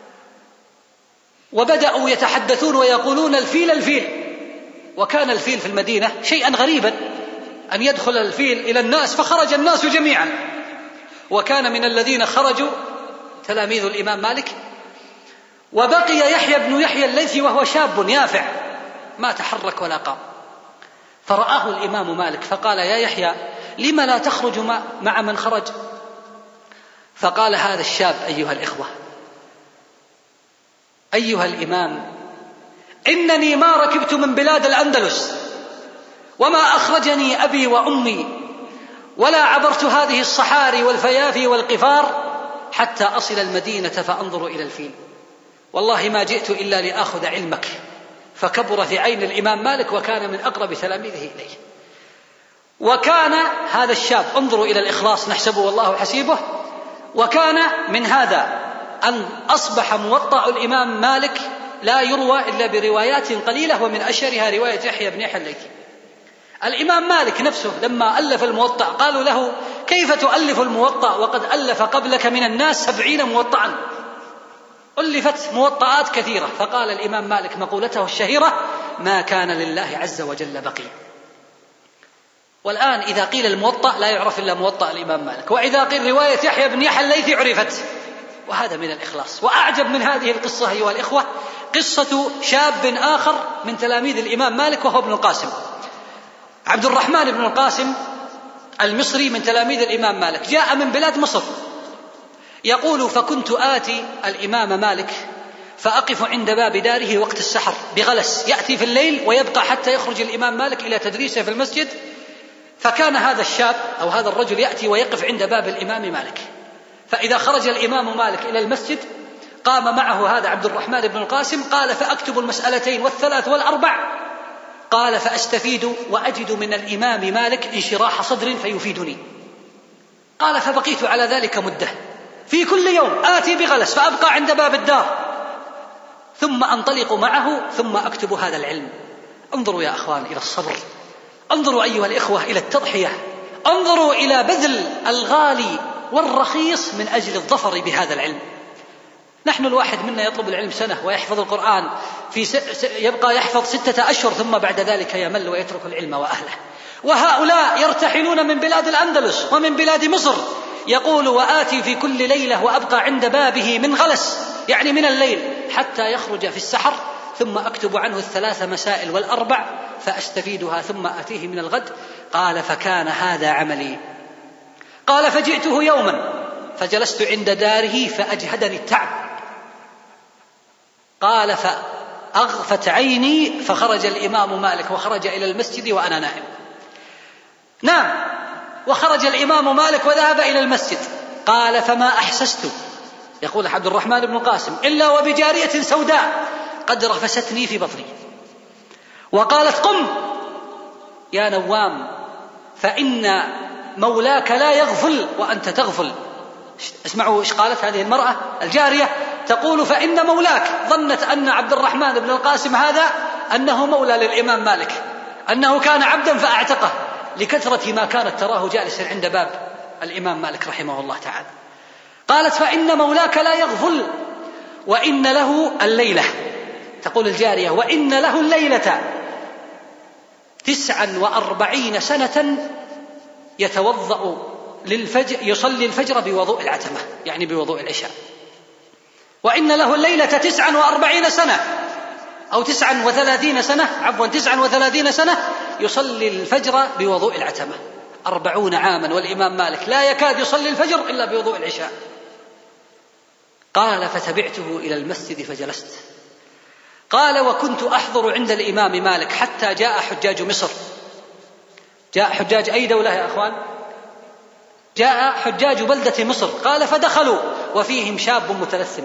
وبدأوا يتحدثون ويقولون: الفيل الفيل. وكان الفيل في المدينة شيئا غريبا أن يدخل الفيل إلى الناس، فخرج الناس جميعا. وكان من الذين خرجوا تلاميذ الإمام مالك، وبقي يحيى بن يحيى الليثي وهو شاب يافع ما تحرك ولا قام. فرآه الإمام مالك فقال: يا يحيى، لم لا تخرج مع من خرج؟ فقال هذا الشاب: أيها الإخوة، أيها الإمام، إنني ما ركبت من بلاد الأندلس، وما أخرجني أبي وأمي، ولا عبرت هذه الصحاري والفيافي والقفار حتى أصل المدينة فأنظر إلى الفيل، والله ما جئت إلا لآخذ علمك. فكبر في عين الإمام مالك، وكان من أقرب تلاميذه إليه. وكان هذا الشاب، انظروا إلى الإخلاص، نحسبه والله حسيبه، وكان من هذا أن أصبح موطأ الإمام مالك لا يروى إلا بروايات قليلة، ومن أشهرها رواية يحيى بن يحيى الليثي. الإمام مالك نفسه لما ألف الموطأ قالوا له: كيف تؤلف الموطأ وقد ألف قبلك من الناس سبعين موطأ؟ ألفت موطئات كثيرة. فقال الإمام مالك مقولته الشهيرة: ما كان لله عز وجل بقي. والآن إذا قيل الموطأ لا يعرف إلا موطأ الإمام مالك، وإذا قيل رواية يحيى بن يحيى الليثي عرفت. وهذا من الإخلاص. وأعجب من هذه القصة أيها الإخوة قصة شاب آخر من تلاميذ الإمام مالك، وهو ابن القاسم، عبد الرحمن بن القاسم المصري، من تلاميذ الإمام مالك. جاء من بلاد مصر يقول: فكنت آتي الإمام مالك فأقف عند باب داره وقت السحر بغلس، يأتي في الليل ويبقى حتى يخرج الإمام مالك إلى تدريسه في المسجد. فكان هذا الشاب أو هذا الرجل يأتي ويقف عند باب الإمام مالك، فإذا خرج الإمام مالك إلى المسجد قام معه هذا عبد الرحمن بن القاسم، قال: فأكتب المسألتين والثلاث والأربع، قال: فأستفيد وأجد من الإمام مالك انشراح صدر فيفيدني. قال: فبقيت على ذلك مدة، في كل يوم آتي بغلس فأبقى عند باب الدار، ثم أنطلق معه ثم أكتب هذا العلم. انظروا يا أخوان إلى الصبر، انظروا أيها الإخوة إلى التضحية، انظروا إلى بذل الغالي والرخيص من أجل الظفر بهذا العلم. نحن الواحد منا يطلب العلم سنة ويحفظ القرآن في س... س... يبقى يحفظ ستة أشهر ثم بعد ذلك يمل ويترك العلم وأهله. وهؤلاء يرتحلون من بلاد الأندلس ومن بلاد مصر، يقول: وآتي في كل ليلة وأبقى عند بابه من غلس، يعني من الليل، حتى يخرج في السحر، ثم أكتب عنه الثلاث مسائل والأربع فأستفيدها ثم آتيه من الغد. قال: فكان هذا عملي. قال: فجئته يوما فجلست عند داره فأجهدني التعب. قال: فأغفت عيني فخرج الإمام مالك وخرج إلى المسجد وأنا نائم. نام وخرج الإمام مالك وذهب إلى المسجد. قال: فما أحسست، يقول عبد الرحمن بن القاسم، إلا وبجارية سوداء قد رفستني في بطني وقالت: قم يا نوام فإن مولاك لا يغفل وأنت تغفل. اسمعوا إيش قالت هذه المرأة الجارية، تقول: فإن مولاك، ظنت أن عبد الرحمن بن القاسم هذا أنه مولى للإمام مالك، أنه كان عبدا فأعتقه لكثرة ما كانت تراه جالسا عند باب الإمام مالك رحمه الله تعالى. قالت: فإن مولاك لا يغفل وإن له الليلة، تقول الجارية: وإن له الليلة تسعا وأربعين سنة يتوضأ للفجر، يصلي الفجر بوضوء العتمة، يعني بوضوء العشاء. وإن له الليلة تسعا وأربعين سنة أو تسعا وثلاثين سنة، عفوا تسعا وثلاثين سنة يصلي الفجر بوضوء العتمة. أربعون عاما والإمام مالك لا يكاد يصلي الفجر إلا بوضوء العشاء. قال: فتبعته إلى المسجد فجلست. قال: وكنت أحضر عند الإمام مالك حتى جاء حجاج مصر. جاء حجاج أي دولة يا أخوان؟ جاء حجاج بلدة مصر. قال: فدخلوا وفيهم شاب متلثم.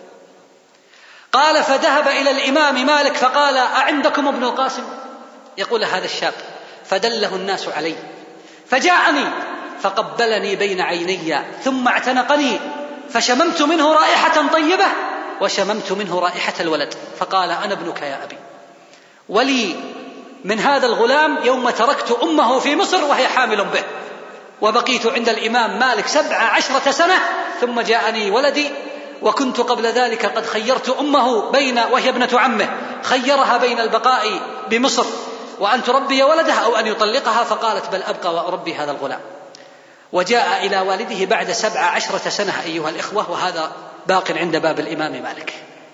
قال: فذهب إلى الإمام مالك فقال: أعندكم ابن القاسم؟ يقول هذا الشاب، فدله الناس علي، فجاءني فقبلني بين عيني ثم اعتنقني، فشممت منه رائحة طيبة وشممت منه رائحة الولد، فقال: أنا ابنك يا أبي. ولي من هذا الغلام يوم تركت أمه في مصر وهي حامل به، وبقيت عند الإمام مالك سبع عشرة سنة ثم جاءني ولدي، وكنت قبل ذلك قد خيرت أمه بين، وهي ابنة عمه، خيرها بين البقاء بمصر وأن تربي ولدها أو أن يطلقها، فقالت: بل أبقى وأربي هذا الغلام. وجاء إلى والده بعد سبع عشرة سنة أيها الإخوة، وهذا باق عند باب الإمام مالك.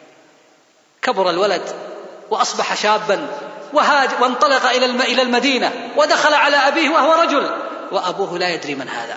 كبر الولد وأصبح شابا وهاج وانطلق إلى المدينة ودخل على أبيه وهو رجل، وأبوه لا يدري من هذا.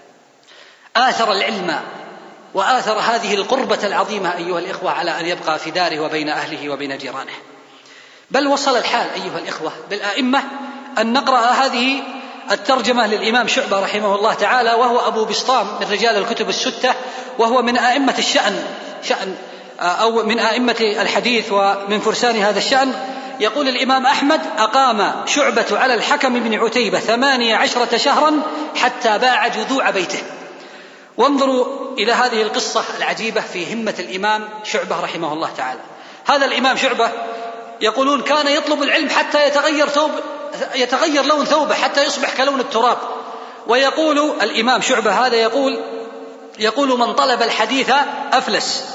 آثر العلم وآثر هذه القربة العظيمة أيها الإخوة على أن يبقى في داره وبين أهله وبين جيرانه. بل وصل الحال أيها الإخوة بالأئمة أن نقرأ هذه الترجمة للإمام شعبة رحمه الله تعالى، وهو أبو بسطام من رجال الكتب الستة، وهو من أئمة الشأن شأن أو من أئمة الحديث ومن فرسان هذا الشأن. يقول الإمام أحمد: أقام شعبة على الحكم بن عتيبة ثمانية عشرة شهرا حتى باع جذوع بيته. وانظروا إلى هذه القصة العجيبة في همة الإمام شعبة رحمه الله تعالى. هذا الإمام شعبة يقولون كان يطلب العلم حتى يتغير ثوب يتغير لون ثوبه حتى يصبح كلون التراب. ويقول الإمام شعبة هذا يقول يقول من طلب الحديث أفلس،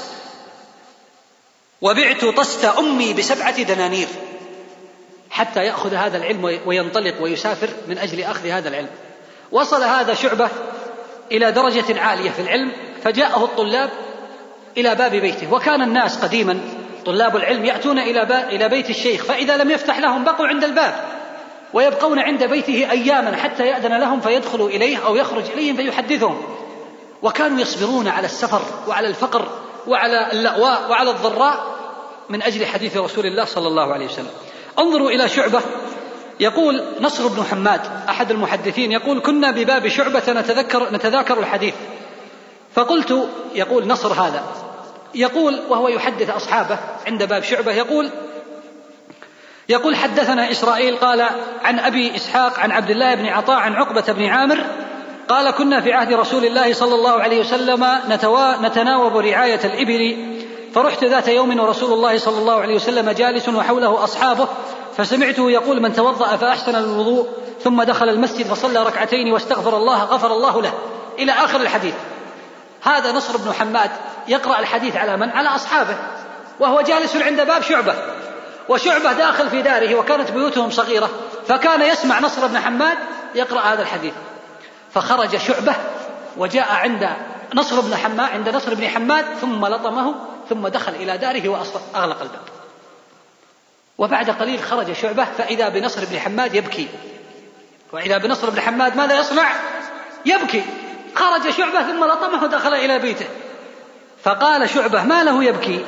وبعت طست أمي بسبعة دنانير حتى يأخذ هذا العلم وينطلق ويسافر من أجل أخذ هذا العلم. وصل هذا شعبة إلى درجة عالية في العلم، فجاءه الطلاب إلى باب بيته. وكان الناس قديما طلاب العلم يأتون إلى بيت الشيخ، فإذا لم يفتح لهم بقوا عند الباب ويبقون عند بيته أياما حتى يأذن لهم فيدخلوا إليه أو يخرج إليهم فيحدثهم. وكانوا يصبرون على السفر وعلى الفقر وعلى اللأواء وعلى الضراء من أجل حديث رسول الله صلى الله عليه وسلم. انظروا إلى شعبة، يقول نصر بن حماد أحد المحدثين يقول كنا بباب شعبة نتذكر نتذاكر الحديث، فقلت، يقول نصر هذا يقول وهو يحدث أصحابه عند باب شعبة، يقول يقول حدثنا إسرائيل قال عن أبي إسحاق عن عبد الله بن عطاء عن عقبة بن عامر قال كنا في عهد رسول الله صلى الله عليه وسلم نتناوب رعاية الإبل، فرحت ذات يوم ورسول الله صلى الله عليه وسلم جالس وحوله أصحابه، فسمعته يقول من توضأ فأحسن الوضوء ثم دخل المسجد فصلى ركعتين واستغفر الله غفر الله له، إلى آخر الحديث. هذا نصر بن حماد يقرأ الحديث على من؟ على أصحابه، وهو جالس عند باب شعبة، وشعبة داخل في داره وكانت بيوتهم صغيرة، فكان يسمع نصر بن حماد يقرأ هذا الحديث. فخرج شعبة وجاء عند نصر بن حماد عند نصر بن حماد ثم لطمه ثم دخل إلى داره وأغلق الباب. وبعد قليل خرج شعبة فإذا بنصر بن حماد يبكي، وإذا بنصر بن حماد ماذا يصنع؟ يبكي. خرج شعبة ثم لطمه ودخل إلى بيته، فقال شعبة ما له يبكي؟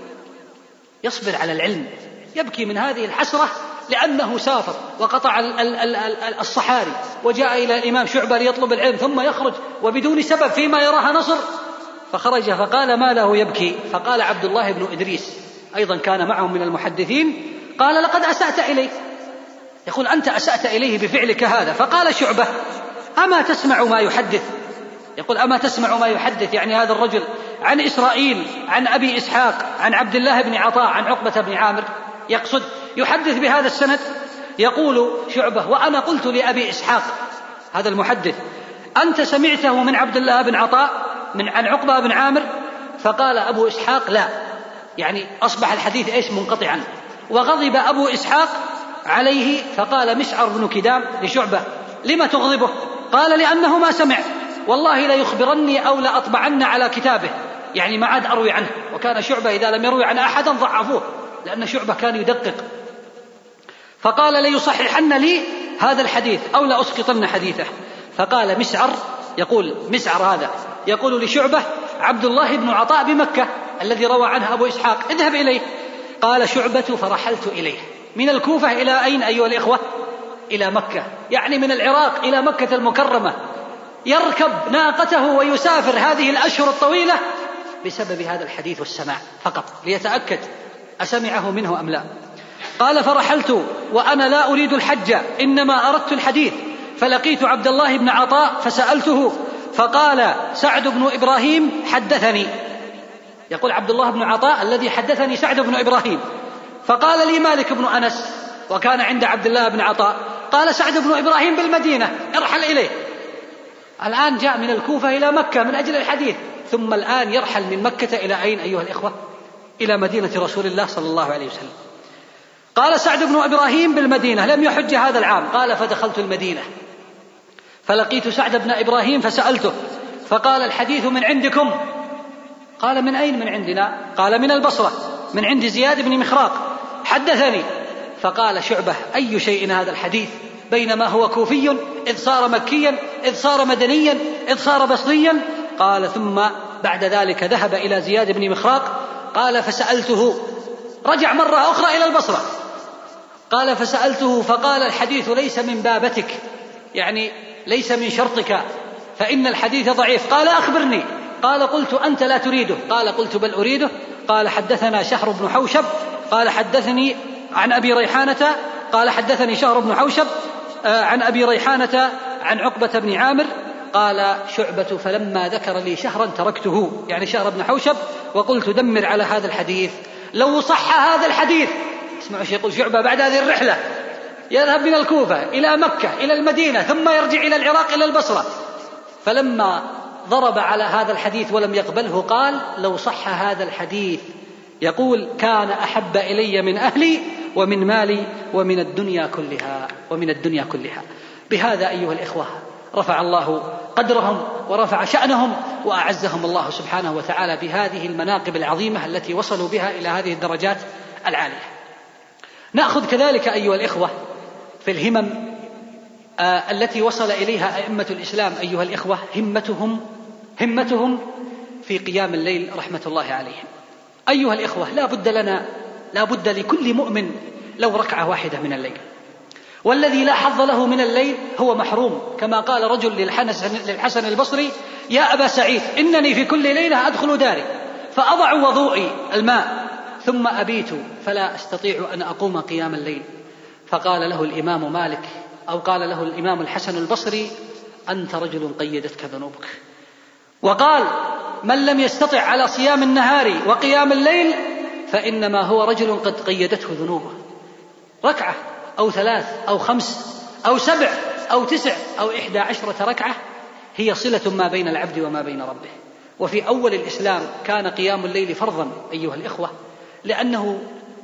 يصبر على العلم، يبكي من هذه الحسرة لأنه سافر وقطع الصحاري وجاء إلى الإمام شعبة ليطلب العلم ثم يخرج وبدون سبب فيما يراها نصر، فخرج فقال ما له يبكي؟ فقال عبد الله بن إدريس أيضا كان معهم من المحدثين قال لقد أسأت إليه، يقول أنت أسأت إليه بفعلك هذا. فقال شعبة أما تسمع ما يحدث؟ يقول أما تسمع ما يحدث، يعني هذا الرجل عن إسرائيل عن أبي إسحاق عن عبد الله بن عطاء عن عقبة بن عامر، يقصد يحدث بهذا السند. يقول شعبة وأنا قلت لأبي إسحاق هذا المحدث أنت سمعته من عبد الله بن عطاء من عن عقبة بن عامر؟ فقال أبو إسحاق لا، يعني أصبح الحديث إيش؟ منقطعا. وغضب أبو إسحاق عليه فقال مسعر بن كدام لشعبة لما تغضبه؟ قال لأنه ما سمع، والله لا يخبرني أو لا أطبعن على كتابه، يعني ما عاد أروي عنه. وكان شعبة إذا لم يروي عن أحد ضعفوه لأن شعبة كان يدقق. فقال ليصححن لي هذا الحديث أو لا أسقطن حديثه. فقال مسعر، يقول مسعر هذا يقول لشعبة عبد الله بن عطاء بمكة الذي روى عنه أبو إسحاق اذهب إليه. قال شعبة فرحلت إليه من الكوفة إلى أين أيها الإخوة؟ إلى مكة، يعني من العراق إلى مكة المكرمة، يركب ناقته ويسافر هذه الأشهر الطويلة بسبب هذا الحديث والسماع فقط ليتأكد أسمعه منه أم لا. قال فرحلت وأنا لا أريد الحج إنما أردت الحديث، فلقيت عبد الله بن عطاء فسألته فقال سعد بن إبراهيم حدثني، يقول عبد الله بن عطاء الذي حدثني سعد بن إبراهيم. فقال لي مالك بن أنس وكان عند عبد الله بن عطاء قال سعد بن إبراهيم بالمدينة ارحل إليه. الآن جاء من الكوفة إلى مكة من أجل الحديث، ثم الآن يرحل من مكة إلى أين أيها الإخوة؟ إلى مدينة رسول الله صلى الله عليه وسلم. قال سعد بن إبراهيم بالمدينة لم يحج هذا العام. قال فدخلت المدينة فلقيت سعد بن إبراهيم فسألته فقال الحديث من عندكم؟ قال من أين من عندنا؟ قال من البصرة من عند زياد بن مخراق حدثني. فقال شعبة أي شيء هذا الحديث بينما هو كوفي إذ صار مكيا إذ صار مدنيا إذ صار بصريا؟ قال ثم بعد ذلك ذهب إلى زياد بن مخراق. قال فسألته، رجع مرة أخرى إلى البصرة. قال فسألته فقال الحديث ليس من بابتك، يعني ليس من شرطك، فإن الحديث ضعيف. قال أخبرني. قال قلت أنت لا تريده؟ قال قلت بل أريده. قال حدثنا شهر بن حوشب قال حدثني عن أبي ريحانة قال حدثني شهر بن حوشب عن أبي ريحانة عن عقبة بن عامر. قال شعبة فلما ذكر لي شهرا تركته، يعني شهر بن حوشب، وقلت دمر على هذا الحديث لو صح هذا الحديث. اسمعوا ايش يقول شعبة بعد هذه الرحلة، يذهب من الكوفة إلى مكة إلى المدينة ثم يرجع إلى العراق إلى البصرة، فلما ضرب على هذا الحديث ولم يقبله قال لو صح هذا الحديث يقول كان أحب إلي من أهلي ومن مالي ومن الدنيا كلها ومن الدنيا كلها. بهذا أيها الإخوة رفع الله قدرهم ورفع شأنهم وأعزهم الله سبحانه وتعالى بهذه المناقب العظيمة التي وصلوا بها إلى هذه الدرجات العالية. نأخذ كذلك أيها الإخوة في الهمم آه التي وصل إليها أئمة الإسلام أيها الإخوة، همتهم همتهم في قيام الليل رحمة الله عليهم. أيها الإخوة، لا بد لنا لا بد لكل مؤمن لو ركعة واحدة من الليل، والذي لا حظ له من الليل هو محروم، كما قال رجل للحسن البصري: يا أبا سعيد، إنني في كل ليلة أدخل داري فأضع وضوئي الماء ثم أبيت فلا أستطيع أن أقوم قيام الليل. فقال له الإمام مالك أو قال له الإمام الحسن البصري: أنت رجل قيدتك ذنوبك. وقال: من لم يستطع على صيام النهار وقيام الليل فإنما هو رجل قد قيدته ذنوبه. ركعة أو ثلاث أو خمس أو سبع أو تسع أو إحدى عشرة ركعة هي صلة ما بين العبد وما بين ربه. وفي أول الإسلام كان قيام الليل فرضا أيها الإخوة، لأنه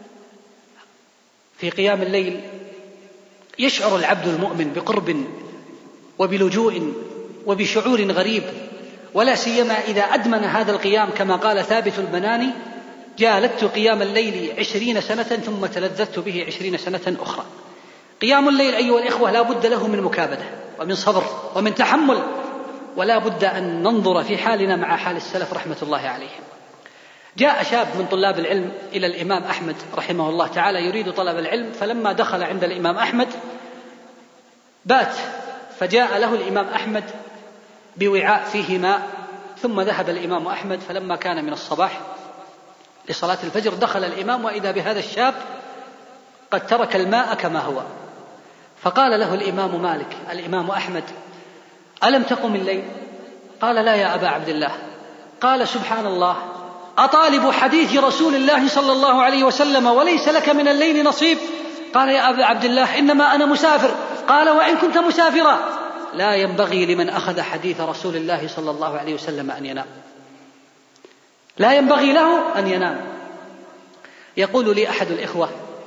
في قيام الليل يشعر العبد المؤمن بقرب وبلجوء وبشعور غريب، ولا سيما إذا أدمن هذا القيام، كما قال ثابت البناني: جالدت قيام الليل عشرين سنة ثم تلذذت به عشرين سنة أخرى. قيام الليل أيها الإخوة لا بد له من مكابدة ومن صبر ومن تحمل، ولا بد أن ننظر في حالنا مع حال السلف رحمة الله عليهم. جاء شاب من طلاب العلم إلى الإمام أحمد رحمه الله تعالى يريد طلب العلم، فلما دخل عند الإمام أحمد بات، فجاء له الإمام أحمد بوعاء فيه ماء، ثم ذهب الإمام أحمد، فلما كان من الصباح لصلاة الفجر دخل الإمام وإذا بهذا الشاب قد ترك الماء كما هو. فقال له الإمام مالك الإمام أحمد: ألم تقم الليل؟ قال: لا يا أبا عبد الله. قال: سبحان الله، أطالب حديث رسول الله صلى الله عليه وسلم وليس لك من الليل نصيب؟ قال: يا أبا عبد الله، إنما أنا مسافر. قال: وإن كنت مسافرا لا ينبغي لمن أخذ حديث رسول الله صلى الله عليه وسلم أن ينام، لا ينبغي له أن ينام. يقول لي أحد الإخوة: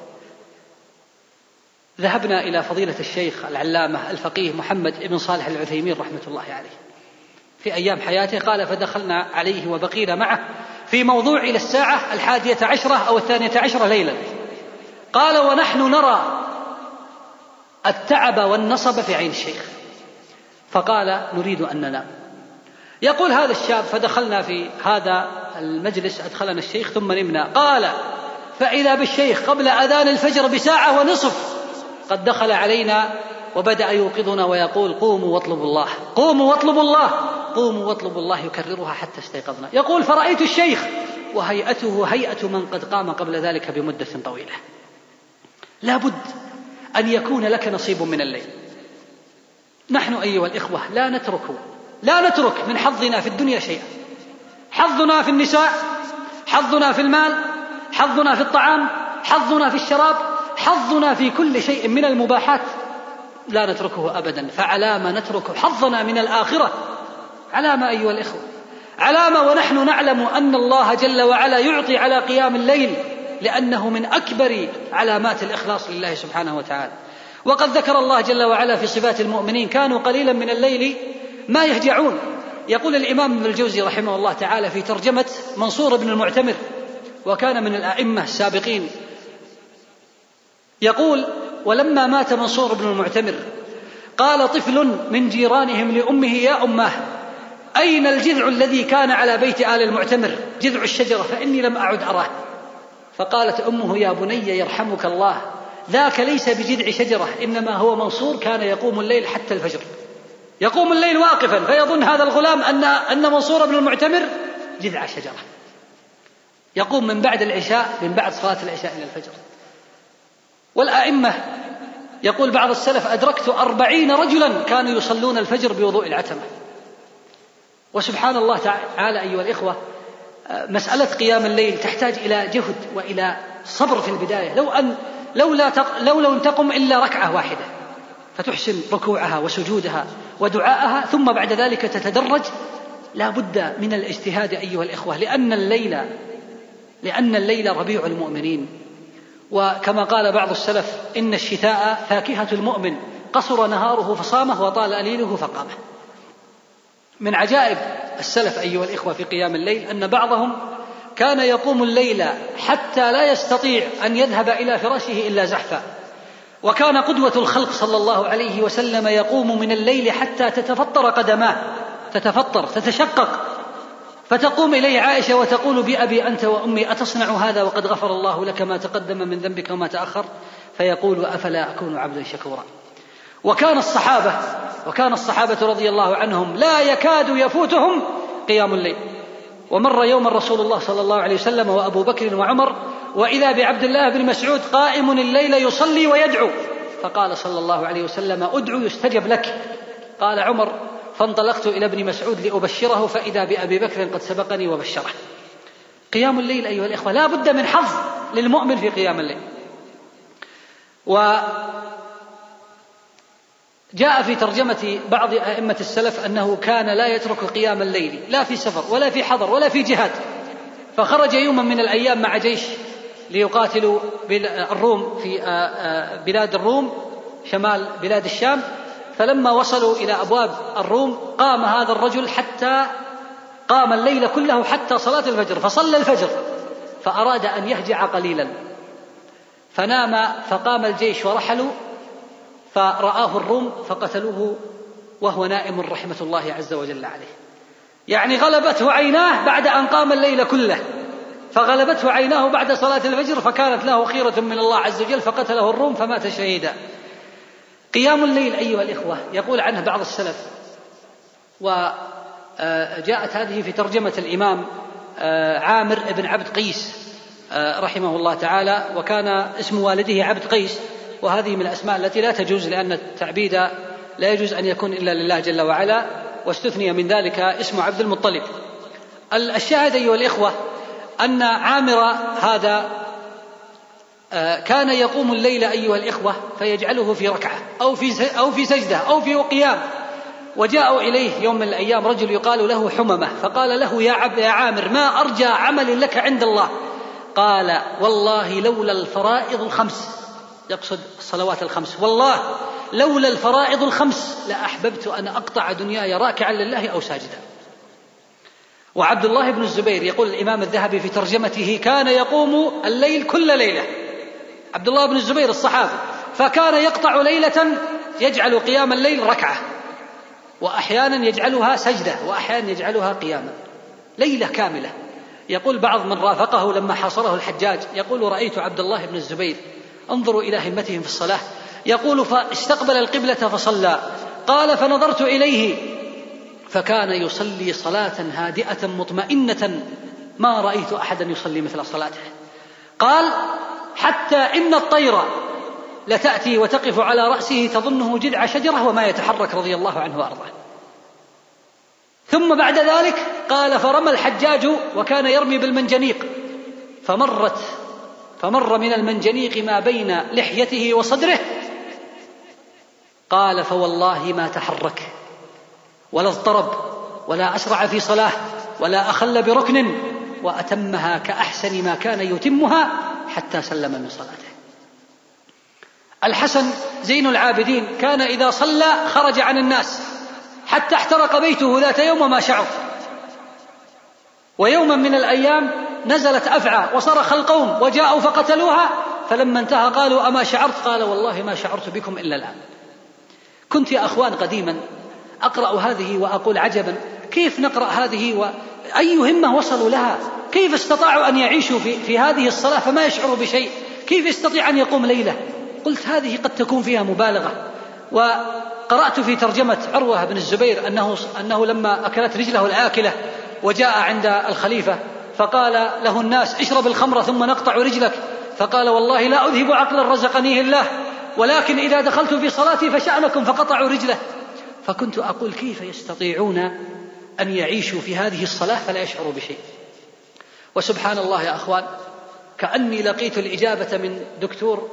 ذهبنا إلى فضيلة الشيخ العلامة الفقيه محمد بن صالح العثيمين رحمة الله عليه في أيام حياته، قال: فدخلنا عليه وبقينا معه في موضوع إلى الساعة الحادية عشرة أو الثانية عشرة ليلا. قال: ونحن نرى التعب والنصب في عين الشيخ، فقال: نريد أن ننام. يقول هذا الشاب: فدخلنا في هذا المجلس، أدخلنا الشيخ ثم نمنا. قال: فإذا بالشيخ قبل أذان الفجر بساعة ونصف قد دخل علينا وبدأ يوقظنا ويقول: قوموا واطلبوا الله، قوموا واطلبوا الله، قوموا واطلبوا الله، يكررها حتى استيقظنا. يقول: فرأيت الشيخ وهيئته هيئة من قد قام قبل ذلك بمدة طويلة. لا بد أن يكون لك نصيب من الليل. نحن أيها الإخوة لا نترك لا نترك من حظنا في الدنيا شيئا. حظنا في النساء، حظنا في المال، حظنا في الطعام، حظنا في الشراب، حظنا في كل شيء من المباحات لا نتركه أبدا. فعلام نترك حظنا من الآخرة؟ علام أيها الإخوة، علام ونحن نعلم أن الله جل وعلا يعطي على قيام الليل، لأنه من أكبر علامات الإخلاص لله سبحانه وتعالى. وقد ذكر الله جل وعلا في صفات المؤمنين: كانوا قليلا من الليل ما يهجعون. يقول الإمام ابن الجوزي رحمه الله تعالى في ترجمة منصور بن المعتمر، وكان من الأئمة السابقين، يقول: ولما مات منصور بن المعتمر قال طفل من جيرانهم لأمه: يا أماه، أين الجذع الذي كان على بيت آل المعتمر، جذع الشجرة، فإني لم أعد أراه. فقالت أمه: يا بني يرحمك الله، ذاك ليس بجذع شجرة، إنما هو منصور كان يقوم الليل حتى الفجر، يقوم الليل واقفا، فيظن هذا الغلام أن أن منصور بن المعتمر جذع شجرة، يقوم من بعد العشاء، من بعد صلاة العشاء إلى الفجر. والأئمة، يقول بعض السلف: أدركت أربعين رجلا كانوا يصلون الفجر بوضوء العتمة. وسبحان الله تعالى أيها الإخوة، مسألة قيام الليل تحتاج إلى جهد وإلى صبر في البداية. لو أن لو لا تق... لو لم تقم إلا ركعة واحدة فتحسن ركوعها وسجودها ودعاءها، ثم بعد ذلك تتدرج. لا بد من الاجتهاد أيها الإخوة، لأن الليل لأن الليل ربيع المؤمنين. وكما قال بعض السلف: إن الشتاء فاكهة المؤمن، قصر نهاره فصامه وطال أليله فقامه. من عجائب السلف أيها الإخوة في قيام الليل أن بعضهم كان يقوم الليل حتى لا يستطيع أن يذهب إلى فراشه إلا زحفا. وكان قدوة الخلق صلى الله عليه وسلم يقوم من الليل حتى تتفطر قدماه، تتفطر تتشقق، فتقوم إليه عائشة وتقول: بأبي أنت وأمي أتصنع هذا وقد غفر الله لك ما تقدم من ذنبك وما تأخر؟ فيقول: أفلا أكون عبدا شكورا. وكان الصحابة وكان الصحابة رضي الله عنهم لا يكاد يفوتهم قيام الليل. ومر يوم رسول الله صلى الله عليه وسلم وأبو بكر وعمر وإذا بعبد الله بن مسعود قائم الليل يصلي ويدعو، فقال صلى الله عليه وسلم: أدعو يستجب لك. قال عمر: فانطلقت إلى ابن مسعود لأبشره فإذا بأبي بكر قد سبقني وبشره. قيام الليل أيها الإخوة لا بد من حظ للمؤمن في قيام الليل. وجاء في ترجمة بعض أئمة السلف أنه كان لا يترك قيام الليل لا في سفر ولا في حضر ولا في جهاد، فخرج يوما من الأيام مع جيش ليقاتلوا الروم في بلاد الروم شمال بلاد الشام، فلما وصلوا إلى أبواب الروم قام هذا الرجل حتى قام الليل كله حتى صلاة الفجر، فصلى الفجر فأراد أن يهجع قليلا فنام، فقام الجيش ورحلوا فرآه الروم فقتلوه وهو نائم رحمة الله عز وجل عليه. يعني غلبته عيناه بعد أن قام الليل كله، فغلبته عيناه بعد صلاة الفجر فكانت له خيرة من الله عز وجل فقتله الروم فمات شهيدا. قيام الليل أيها الإخوة يقول عنه بعض السلف، وجاءت هذه في ترجمة الإمام عامر بن عبد قيس رحمه الله تعالى، وكان اسم والده عبد قيس، وهذه من الأسماء التي لا تجوز لأن التعبيد لا يجوز أن يكون إلا لله جل وعلا، واستثني من ذلك اسم عبد المطلب. الشاهد أيها الإخوة أن عامر هذا كان يقوم الليل أيها الإخوة فيجعله في ركعة أو في أو في سجدة أو في قيام. وجاءوا إليه يوم من الأيام رجل يقال له حممة، فقال له: يا عبد يا عامر، ما أرجى عمل لك عند الله؟ قال: والله لولا الفرائض الخمس، يقصد الصلوات الخمس، والله لولا الفرائض الخمس لأحببت أن أقطع دنياي راكعا لله أو ساجدا. وعبد الله بن الزبير يقول الإمام الذهبي في ترجمته: كان يقوم الليل كل ليلة. عبد الله بن الزبير الصحابي، فكان يقطع ليلة يجعل قيام الليل ركعة، وأحيانا يجعلها سجدة، وأحيانا يجعلها قياما، ليلة كاملة. يقول بعض من رافقه لما حاصره الحجاج، يقول: رأيت عبد الله بن الزبير، انظروا إلى همتهم في الصلاة، يقول: فاستقبل القبلة فصلى، قال: فنظرت إليه فكان يصلي صلاة هادئة مطمئنة ما رأيت أحدا يصلي مثل صلاته. قال: حتى إن الطير لتأتي وتقف على رأسه تظنه جذع شجرة وما يتحرك، رضي الله عنه وأرضاه. ثم بعد ذلك قال: فرمى الحجاج وكان يرمي بالمنجنيق، فمرت فمر من المنجنيق ما بين لحيته وصدره، قال: فوالله ما تحرك ولا اضطرب ولا أسرع في صلاة ولا أخل بركن، وأتمها كأحسن ما كان يتمها حتى سلم من صلاته. الحسن زين العابدين كان إذا صلى خرج عن الناس حتى احترق بيته ذات يوم وما شعر. ويوما من الأيام نزلت أفعى وصرخ القوم وجاءوا فقتلوها، فلما انتهى قالوا: أما شعرت؟ قال: والله ما شعرت بكم إلا الآن. كنت يا أخوان قديما أقرأ هذه وأقول: عجبا، كيف نقرأ هذه وأي همة وصلوا لها؟ كيف استطاعوا أن يعيشوا في, في هذه الصلاة فما يشعروا بشيء؟ كيف يستطيع أن يقوم ليلة؟ قلت هذه قد تكون فيها مبالغة. وقرأت في ترجمة عروة بن الزبير أنه, أنه لما أكلت رجله الآكلة وجاء عند الخليفة فقال له الناس: اشرب الخمر ثم نقطع رجلك، فقال: والله لا أذهب عقلا رزقنيه الله، ولكن إذا دخلت في صلاتي فشأنكم، فقطعوا رجله. فكنت أقول: كيف يستطيعون أن يعيشوا في هذه الصلاة فلا يشعروا بشيء؟ وسبحان الله يا أخوان، كأني لقيت الإجابة من دكتور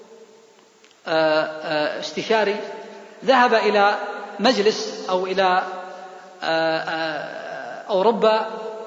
استشاري ذهب إلى مجلس أو إلى أوروبا،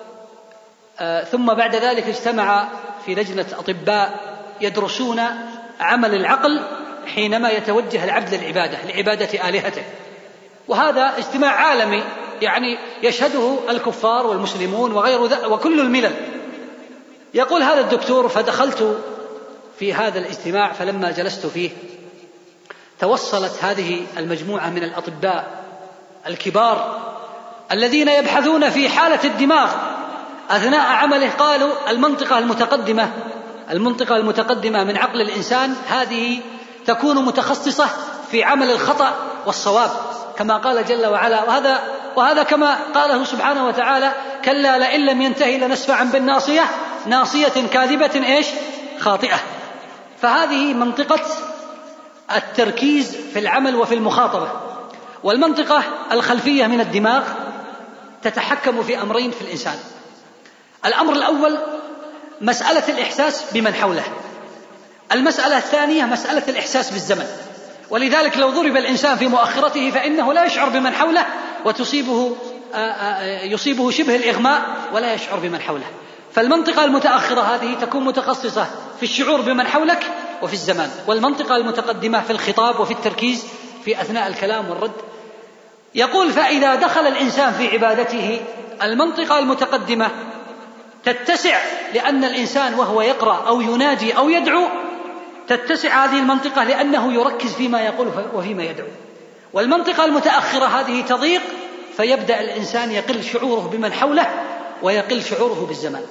ثم بعد ذلك اجتمع في لجنة أطباء يدرسون عمل العقل حينما يتوجه العبد للعبادة لعبادة آلهته. وهذا اجتماع عالمي يعني يشهده الكفار والمسلمون وغير ذلك وكل الملل. يقول هذا الدكتور: فدخلت في هذا الاجتماع، فلما جلست فيه توصلت هذه المجموعة من الأطباء الكبار الذين يبحثون في حالة الدماغ أثناء عمله قالوا المنطقة المتقدمة المنطقة المتقدمة من عقل الإنسان هذه تكون متخصصة في عمل الخطأ والصواب كما قال جل وعلا، وهذا وهذا كما قاله سبحانه وتعالى: كلا لئن لم ينتهي لنسفعا بالناصية ناصية كاذبة إيش خاطئة. فهذه منطقة التركيز في العمل وفي المخاطبة. والمنطقة الخلفية من الدماغ تتحكم في أمرين في الإنسان. الأمر الأول مسألة الإحساس بمن حوله، المسألة الثانية مسألة الإحساس بالزمن. ولذلك لو ضرب الإنسان في مؤخرته فإنه لا يشعر بمن حوله وتصيبه يصيبه شبه الإغماء ولا يشعر بمن حوله. فالمنطقة المتأخرة هذه تكون متخصصة في الشعور بمن حولك وفي الزمان، والمنطقة المتقدمة في الخطاب وفي التركيز في أثناء الكلام والرد. يقول: فإذا دخل الإنسان في عبادته المنطقة المتقدمة تتسع، لأن الإنسان وهو يقرأ أو يناجي أو يدعو تتسع هذه المنطقة لأنه يركز فيما يقول وفيما يدعو. والمنطقة المتأخرة هذه تضيق، فيبدأ الإنسان يقل شعوره بمن حوله ويقل شعوره بالزمان.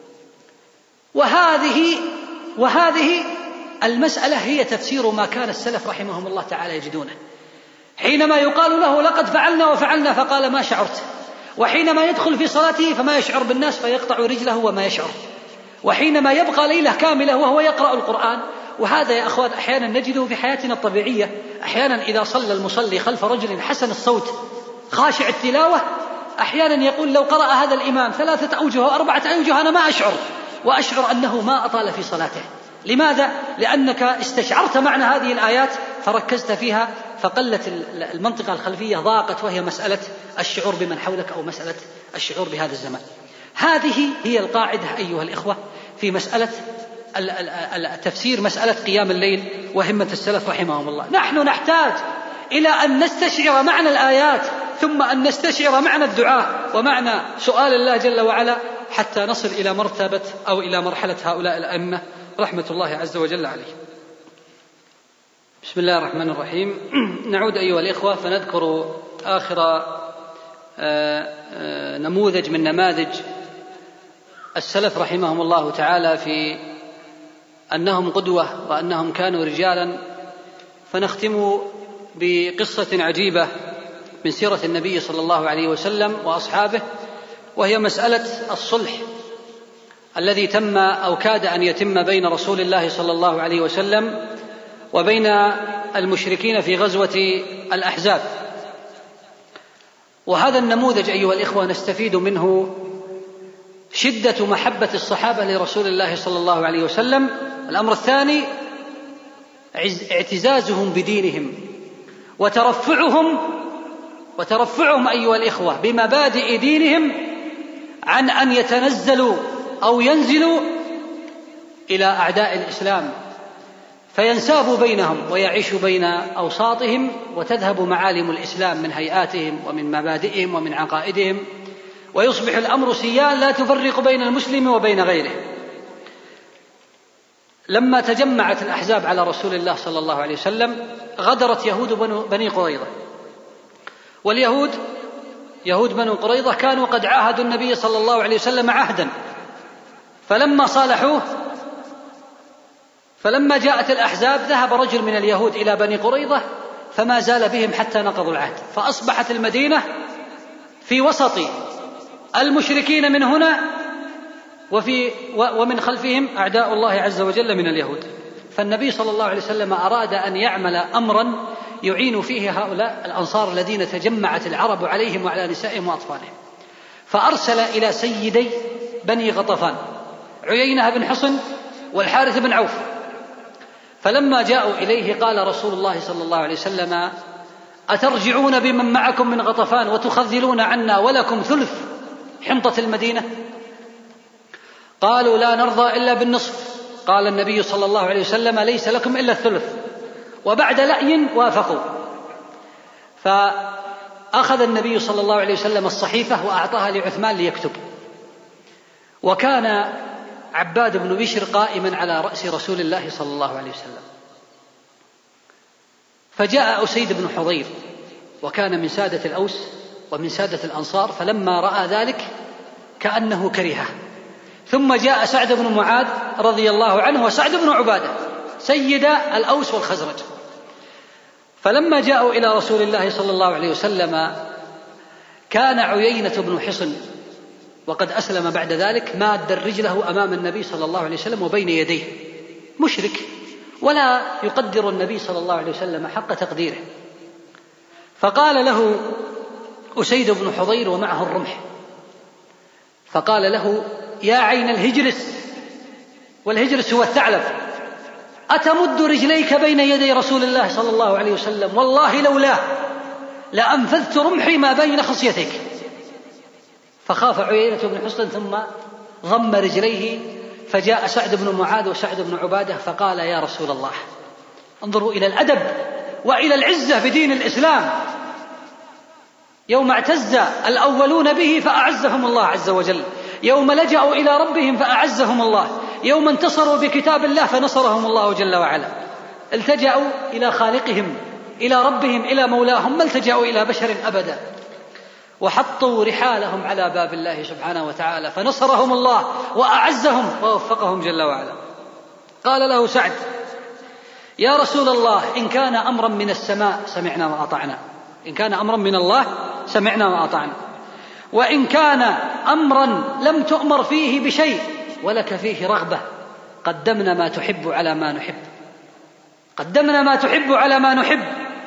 وهذه وهذه المسألة هي تفسير ما كان السلف رحمهم الله تعالى يجدونه. حينما يقال له لقد فعلنا وفعلنا فقال ما شعرت، وحينما يدخل في صلاته فما يشعر بالناس فيقطع رجله وما يشعر، وحينما يبقى ليلة كاملة وهو يقرأ القرآن. وهذا يا أخوان أحيانا نجده في حياتنا الطبيعية. أحيانا إذا صلى المصلي خلف رجل حسن الصوت خاشع التلاوة أحيانا يقول: لو قرأ هذا الإمام ثلاثة أوجه وأربعة أوجه أنا ما أشعر، وأشعر أنه ما أطال في صلاته. لماذا؟ لأنك استشعرت معنى هذه الآيات فركزت فيها، فقلت المنطقة الخلفية، ضاقت، وهي مسألة الشعور بمن حولك أو مسألة الشعور بهذا الزمان. هذه هي القاعدة أيها الإخوة في مسألة التفسير، مسألة قيام الليل وهمة السلف رحمهم الله. نحن نحتاج إلى أن نستشعر معنى الآيات، ثم أن نستشعر معنى الدعاء ومعنى سؤال الله جل وعلا، حتى نصل إلى مرتبة أو إلى مرحلة هؤلاء الأئمة رحمة الله عز وجل عليه. بسم الله الرحمن الرحيم. نعود أيها الإخوة فنذكر آخر نموذج من نماذج السلف رحمهم الله تعالى في أنهم قدوة وأنهم كانوا رجالا. فنختم بقصة عجيبة من سيرة النبي صلى الله عليه وسلم وأصحابه، وهي مسألة الصلح الذي تم أو كاد أن يتم بين رسول الله صلى الله عليه وسلم وبين المشركين في غزوة الأحزاب. وهذا النموذج أيها الإخوة نستفيد منه شدة محبة الصحابة لرسول الله صلى الله عليه وسلم. الأمر الثاني اعتزازهم بدينهم وترفعهم وترفعهم أيها الإخوة بمبادئ دينهم عن أن يتنزلوا أو ينزلوا إلى أعداء الإسلام فينسابوا بينهم ويعيشوا بين أوساطهم، وتذهب معالم الإسلام من هيئاتهم ومن مبادئهم ومن عقائدهم، ويصبح الأمر سيال لا تفرق بين المسلم وبين غيره. لما تجمعت الأحزاب على رسول الله صلى الله عليه وسلم غدرت يهود بني قريظة، واليهود يهود بني قريظة كانوا قد عاهدوا النبي صلى الله عليه وسلم عهدا، فلما صالحوه فلما جاءت الأحزاب ذهب رجل من اليهود إلى بني قريظة فما زال بهم حتى نقضوا العهد، فأصبحت المدينة في وسط المشركين من هنا وفي ومن خلفهم أعداء الله عز وجل من اليهود. فالنبي صلى الله عليه وسلم أراد أن يعمل أمرا يعين فيه هؤلاء الأنصار الذين تجمعت العرب عليهم وعلى نسائهم وأطفالهم، فأرسل إلى سيدي بني غطفان عيينة بن حصن والحارث بن عوف. فلما جاءوا إليه قال رسول الله صلى الله عليه وسلم: أترجعون بمن معكم من غطفان وتخذلون عنا ولكم ثلث حنطة المدينة؟ قالوا: لا نرضى إلا بالنصف. قال النبي صلى الله عليه وسلم: ليس لكم إلا الثلث. وبعد لأي وافقوا، فأخذ النبي صلى الله عليه وسلم الصحيفة وأعطاها لعثمان ليكتب، وكان عباد بن بشر قائما على رأس رسول الله صلى الله عليه وسلم. فجاء أسيد بن حضير وكان من سادة الأوس ومن سادة الأنصار، فلما رأى ذلك كأنه كرهه. ثم جاء سعد بن معاذ رضي الله عنه وسعد بن عبادة سيد الأوس والخزرج، فلما جاءوا إلى رسول الله صلى الله عليه وسلم كان عيينة بن حصن وقد أسلم بعد ذلك ماد رجله أمام النبي صلى الله عليه وسلم وبين يديه، مشرك ولا يقدر النبي صلى الله عليه وسلم حق تقديره. فقال له أسيد بن حضير ومعه الرمح، فقال له: يا عين الهجرس، والهجرس هو الثعلب، أتمد رجليك بين يدي رسول الله صلى الله عليه وسلم؟ والله لولاه لأنفذت رمحي ما بين خصيتك. فخاف عيينة بن حصن ثم ضم رجليه، فجاء سعد بن معاذ وسعد بن عبادة فقال: يا رسول الله، انظروا إلى الأدب وإلى العزة بدين الإسلام، يوم اعتز الأولون به فأعزهم الله عز وجل، يوم لجأوا إلى ربهم فأعزهم الله، يوم انتصروا بكتاب الله فنصرهم الله جل وعلا. التجأوا إلى خالقهم، إلى ربهم، إلى مولاهم، ما التجأوا إلى بشر أبدا، وحطوا رحالهم على باب الله سبحانه وتعالى فنصرهم الله وأعزهم ووفقهم جل وعلا. قال له سعد: يا رسول الله، إن كان أمرا من السماء سمعنا وأطعنا، إن كان أمرا من الله سمعنا وأطعنا، وإن كان أمرا لم تؤمر فيه بشيء ولك فيه رغبة قدمنا ما تحب على ما نحب، قدمنا ما تحب على ما نحب.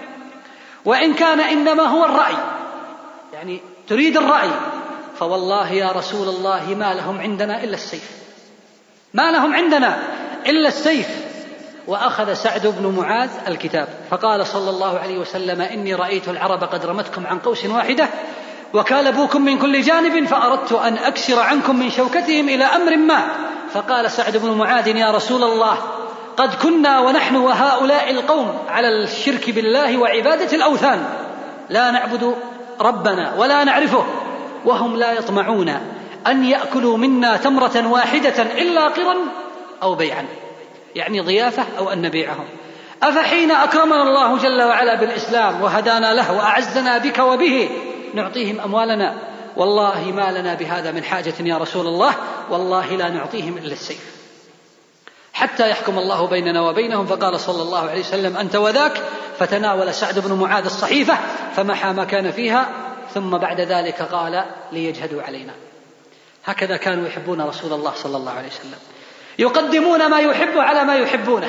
وإن كان إنما هو الرأي، يعني تريد الرأي، فوالله يا رسول الله ما لهم عندنا إلا السيف، ما لهم عندنا إلا السيف. وأخذ سعد بن معاذ الكتاب فقال صلى الله عليه وسلم: إني رأيت العرب قد رمتكم عن قوس واحدة وكالبوكم من كل جانب، فأردت أن أكسر عنكم من شوكتهم إلى أمر ما. فقال سعد بن معاذ: يا رسول الله، قد كنا ونحن وهؤلاء القوم على الشرك بالله وعبادة الأوثان، لا نعبد ربنا ولا نعرفه، وهم لا يطمعون أن يأكلوا منا تمرة واحدة إلا قرا أو بيعا، يعني ضيافة أو أن نبيعهم. أفحين أكرمنا الله جل وعلا بالإسلام وهدانا له وأعزنا بك وبه نعطيهم أموالنا؟ والله ما لنا بهذا من حاجة يا رسول الله، والله لا نعطيهم إلا السيف حتى يحكم الله بيننا وبينهم. فقال صلى الله عليه وسلم: أنت وذاك. فتناول سعد بن معاذ الصحيفة فمحى ما كان فيها، ثم بعد ذلك قال: ليجهدوا علينا. هكذا كانوا يحبون رسول الله صلى الله عليه وسلم، يقدمون ما يحب على ما يحبونه.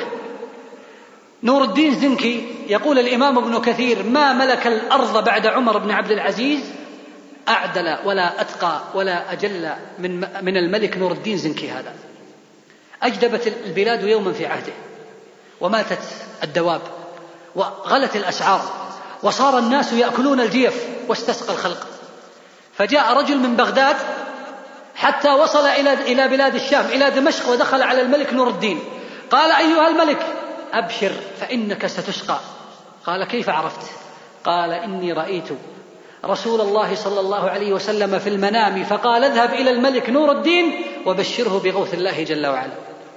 نور الدين زنكي يقول الإمام ابن كثير: ما ملك الأرض بعد عمر بن عبد العزيز أعدل ولا أتقى ولا أجل من من الملك نور الدين زنكي هذا. أجدبت البلاد يوما في عهده، وماتت الدواب، وغلت الأسعار، وصار الناس يأكلون الجيف، واستسقى الخلق. فجاء رجل من بغداد حتى وصل إلى إلى بلاد الشام، إلى دمشق، ودخل على الملك نور الدين. قال: أيها الملك، أبشر فإنك ستسقى. قال: كيف عرفت؟ قال: إني رأيت رسول الله صلى الله عليه وسلم في المنام فقال: اذهب إلى الملك نور الدين وبشره بغوث الله جل وعلا.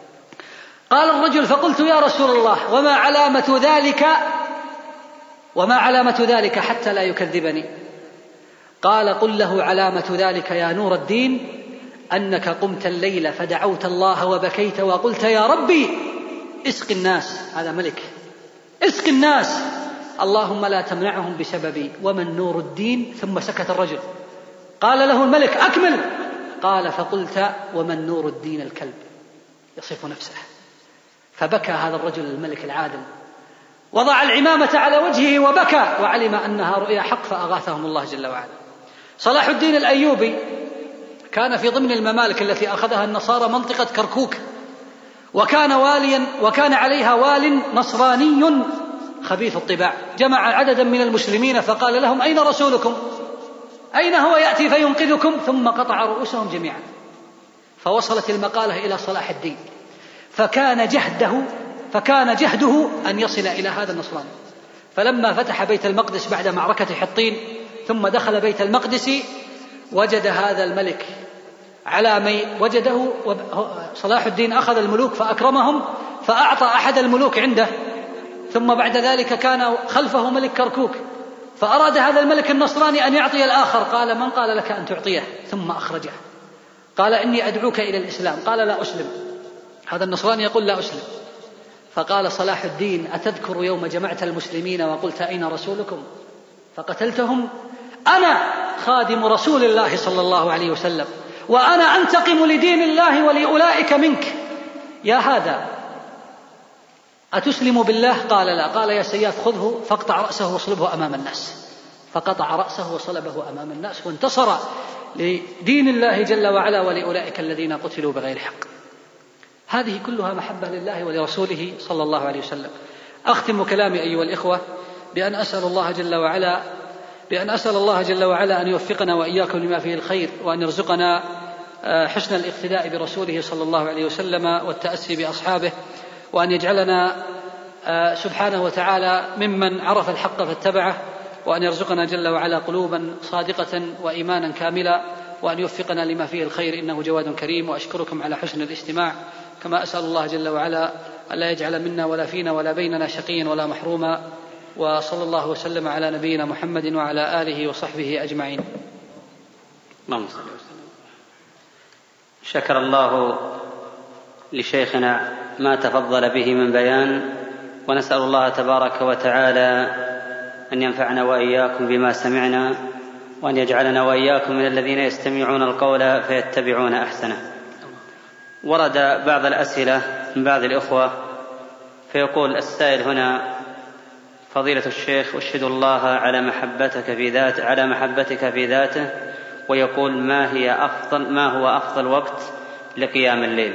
قال الرجل: فقلت: يا رسول الله، وما علامة ذلك وما علامة ذلك حتى لا يكذبني؟ قال: قل له: علامة ذلك يا نور الدين أنك قمت الليل فدعوت الله وبكيت وقلت: يا ربي اسق الناس. هذا ملك، اسق الناس، اللهم لا تمنعهم بسببي، ومن نور الدين. ثم سكت الرجل. قال له الملك: أكمل. قال: فقلت: ومن نور الدين الكلب، يصف نفسه. فبكى هذا الرجل الملك العادل، وضع العمامة على وجهه وبكى، وعلم أنها رؤيا حق، فأغاثهم الله جل وعلا. صلاح الدين الأيوبي كان في ضمن الممالك التي أخذها النصارى منطقة كركوك، وكان واليا وكان عليها وال نصراني خبيث الطباع. جمع عددا من المسلمين فقال لهم: أين رسولكم؟ أين هو يأتي فينقذكم؟ ثم قطع رؤوسهم جميعا. فوصلت المقالة إلى صلاح الدين، فكان جهده فكان جهده أن يصل إلى هذا النصراني. فلما فتح بيت المقدس بعد معركة حطين ثم دخل بيت المقدس، وجد هذا الملك على مي وجده. صلاح الدين أخذ الملوك فأكرمهم، فأعطى أحد الملوك عنده، ثم بعد ذلك كان خلفه ملك كركوك، فأراد هذا الملك النصراني أن يعطي الآخر، قال: من قال لك أن تعطيه؟ ثم أخرجه، قال: إني أدعوك إلى الإسلام. قال: لا أسلم. هذا النصراني يقول: لا أسلم. فقال صلاح الدين: أتذكر يوم جمعت المسلمين وقلت أين رسولكم فقتلتهم؟ أنا خادم رسول الله صلى الله عليه وسلم، وأنا أنتقم لدين الله ولأولئك منك. يا هذا أتسلم بالله؟ قال: لا. قال: يا سياف خذه فاقطع رأسه واصلبه أمام الناس. فقطع رأسه وصلبه أمام الناس، وانتصر لدين الله جل وعلا ولأولئك الذين قتلوا بغير حق. هذه كلها محبة لله ولرسوله صلى الله عليه وسلم. أختم كلامي أيها الإخوة بأن أسأل الله جل وعلا بأن أسأل الله جل وعلا أن يوفقنا وإياكم لما فيه الخير، وأن يرزقنا حسن الاقتداء برسوله صلى الله عليه وسلم والتأسي بأصحابه، وأن يجعلنا سبحانه وتعالى ممن عرف الحق فاتبعه، وأن يرزقنا جل وعلا قلوبا صادقة وإيمانا كاملا، وأن يوفقنا لما فيه الخير، إنه جواد كريم. وأشكركم على حسن الاستماع، كما أسأل الله جل وعلا ألا يجعل منا ولا فينا ولا بيننا شقيا ولا محروما. وصلى الله وسلم على نبينا محمد وعلى آله وصحبه أجمعين. اللهم صل وسلم. شكر الله لشيخنا ما تفضل به من بيان، ونسأل الله تبارك وتعالى أن ينفعنا وإياكم بما سمعنا، وأن يجعلنا وإياكم من الذين يستمعون القول فيتبعون أحسنه. ورد بعض الأسئلة من بعض الإخوة، فيقول السائل هنا: فضيلة الشيخ، أشهد الله على محبتك في ذات على محبتك في ذاته، ويقول: ما هي أفضل ما هو أفضل وقت لقيام الليل؟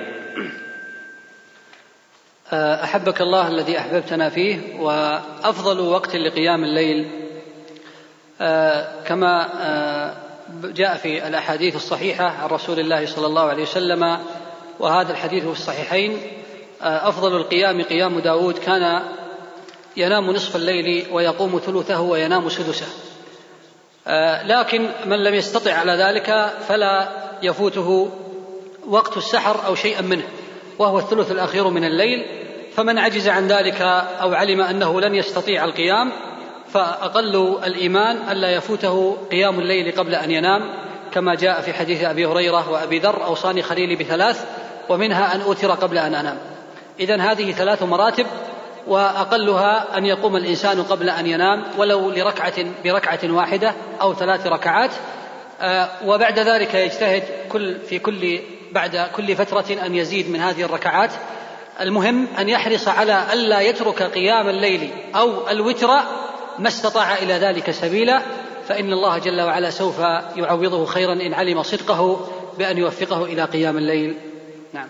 أحبك الله الذي أحببتنا فيه، وأفضل وقت لقيام الليل كما جاء في الأحاديث الصحيحة عن رسول الله صلى الله عليه وسلم، وهذا الحديث في الصحيحين: أفضل القيام قيام داود، كان ينام نصف الليل ويقوم ثلثه وينام سدسه. لكن من لم يستطع على ذلك فلا يفوته وقت السحر أو شيئا منه، وهو الثلث الأخير من الليل. فمن عجز عن ذلك أو علم أنه لن يستطيع القيام، فأقل الإيمان ألا يفوته قيام الليل قبل أن ينام، كما جاء في حديث أبي هريرة وأبي ذر: أوصاني خليلي بثلاث ومنها أن أوتر قبل أن أنام. إذن هذه ثلاث مراتب، وأقلها أن يقوم الإنسان قبل أن ينام ولو لركعة بركعة واحدة أو ثلاث ركعات، وبعد ذلك يجتهد كل في كل بعد كل فترة أن يزيد من هذه الركعات. المهم أن يحرص على ألا يترك قيام الليل أو الوتر ما استطاع إلى ذلك سبيلا، فإن الله جل وعلا سوف يعوضه خيرا إن علم صدقه بأن يوفقه إلى قيام الليل. نعم.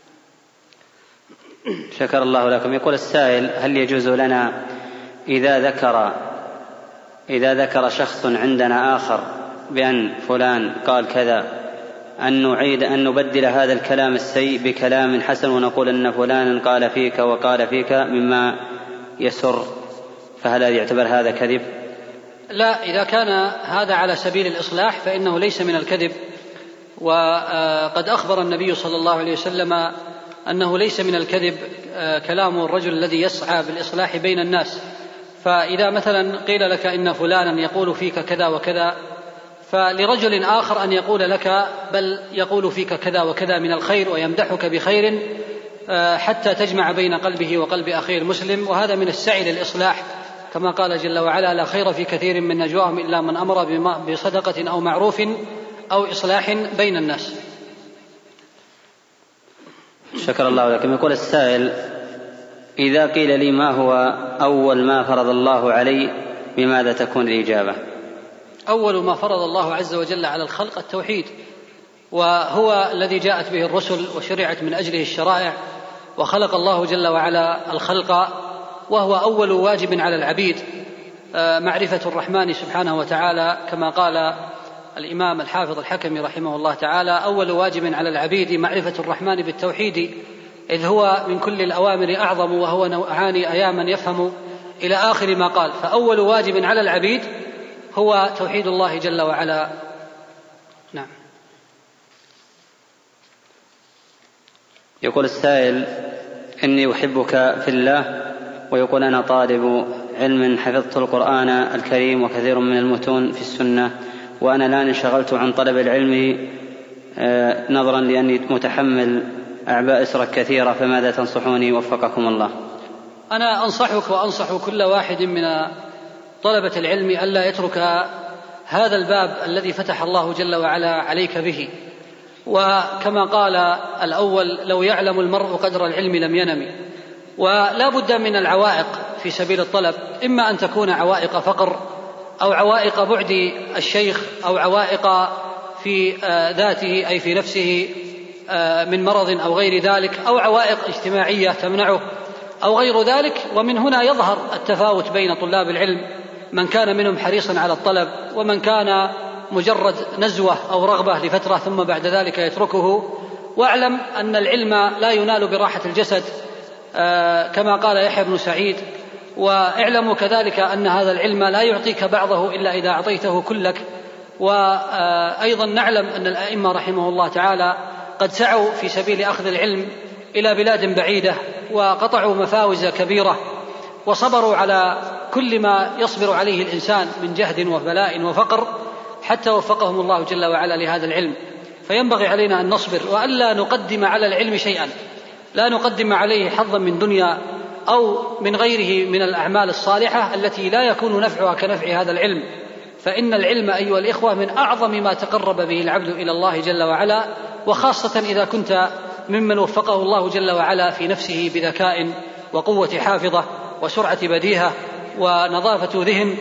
شكر الله لكم. يقول السائل: هل يجوز لنا إذا ذكر إذا ذكر شخص عندنا آخر بأن فلان قال كذا أن نعيد أن نبدل هذا الكلام السيء بكلام حسن ونقول أن فلانا قال فيك وقال فيك مما يسر، فهل يعتبر هذا كذب؟ لا، إذا كان هذا على سبيل الإصلاح فإنه ليس من الكذب. وقد أخبر النبي صلى الله عليه وسلم أنه ليس من الكذب كلام الرجل الذي يسعى بالإصلاح بين الناس. فإذا مثلا قيل لك إن فلانا يقول فيك كذا وكذا، فلرجل آخر أن يقول لك بل يقول فيك كذا وكذا من الخير ويمدحك بخير حتى تجمع بين قلبه وقلب أخيه المسلم، وهذا من السعي للإصلاح، كما قال جل وعلا: لا خير في كثير من نجواهم إلا من أمر بصدقة أو معروف أو إصلاح بين الناس. شكر الله لكم. يقول السائل: إذا قيل لي ما هو أول ما فرض الله علي بماذا تكون الإجابة؟ أول ما فرض الله عز وجل على الخلق التوحيد، وهو الذي جاءت به الرسل وشرعت من أجله الشرائع، وخلق الله جل وعلا الخلق، وهو أول واجب على العبيد معرفة الرحمن سبحانه وتعالى، كما قال الإمام الحافظ الحكمي رحمه الله تعالى: أول واجب على العبيد معرفة الرحمن بالتوحيد، إذ هو من كل الأوامر أعظم وهو نوعان أياما يفهم، إلى آخر ما قال. فأول واجب على العبيد هو توحيد الله جل وعلا. نعم. يقول السائل: إني أحبك في الله، ويقول أنا طالب علم حفظت القرآن الكريم وكثير من المتون في السنة، وأنا الآن انشغلت عن طلب العلم نظرا لأني متحمل أعباء إسرة كثيرة، فماذا تنصحوني وفقكم الله؟ أنا أنصحك وأنصح كل واحد من طلبة العلم ألا يترك هذا الباب الذي فتح الله جل وعلا عليك به. وكما قال الأول: لو يعلم المرء قدر العلم لم ينم. ولا بد من العوائق في سبيل الطلب، إما أن تكون عوائق فقر، أو عوائق بعد الشيخ، أو عوائق في ذاته أي في نفسه من مرض أو غير ذلك، أو عوائق اجتماعية تمنعه أو غير ذلك. ومن هنا يظهر التفاوت بين طلاب العلم، من كان منهم حريصا على الطلب، ومن كان مجرد نزوة أو رغبة لفترة ثم بعد ذلك يتركه. واعلم أن العلم لا ينال براحة الجسد كما قال يحيى بن سعيد، واعلموا كذلك أن هذا العلم لا يعطيك بعضه إلا إذا أعطيته كلك. وأيضا نعلم أن الأئمة رحمه الله تعالى قد سعوا في سبيل أخذ العلم إلى بلاد بعيدة، وقطعوا مفاوز كبيرة، وصبروا على كل ما يصبر عليه الإنسان من جهد وبلاء وفقر، حتى وفقهم الله جل وعلا لهذا العلم. فينبغي علينا أن نصبر، وألا نقدم على العلم شيئا، لا نقدم عليه حظا من دنيا أو من غيره من الأعمال الصالحة التي لا يكون نفعها كنفع هذا العلم. فإن العلم أيها الإخوة من أعظم ما تقرب به العبد إلى الله جل وعلا، وخاصة إذا كنت ممن وفقه الله جل وعلا في نفسه بذكاء وقوة حافظة وسرعة بديهة ونظافة ذهن،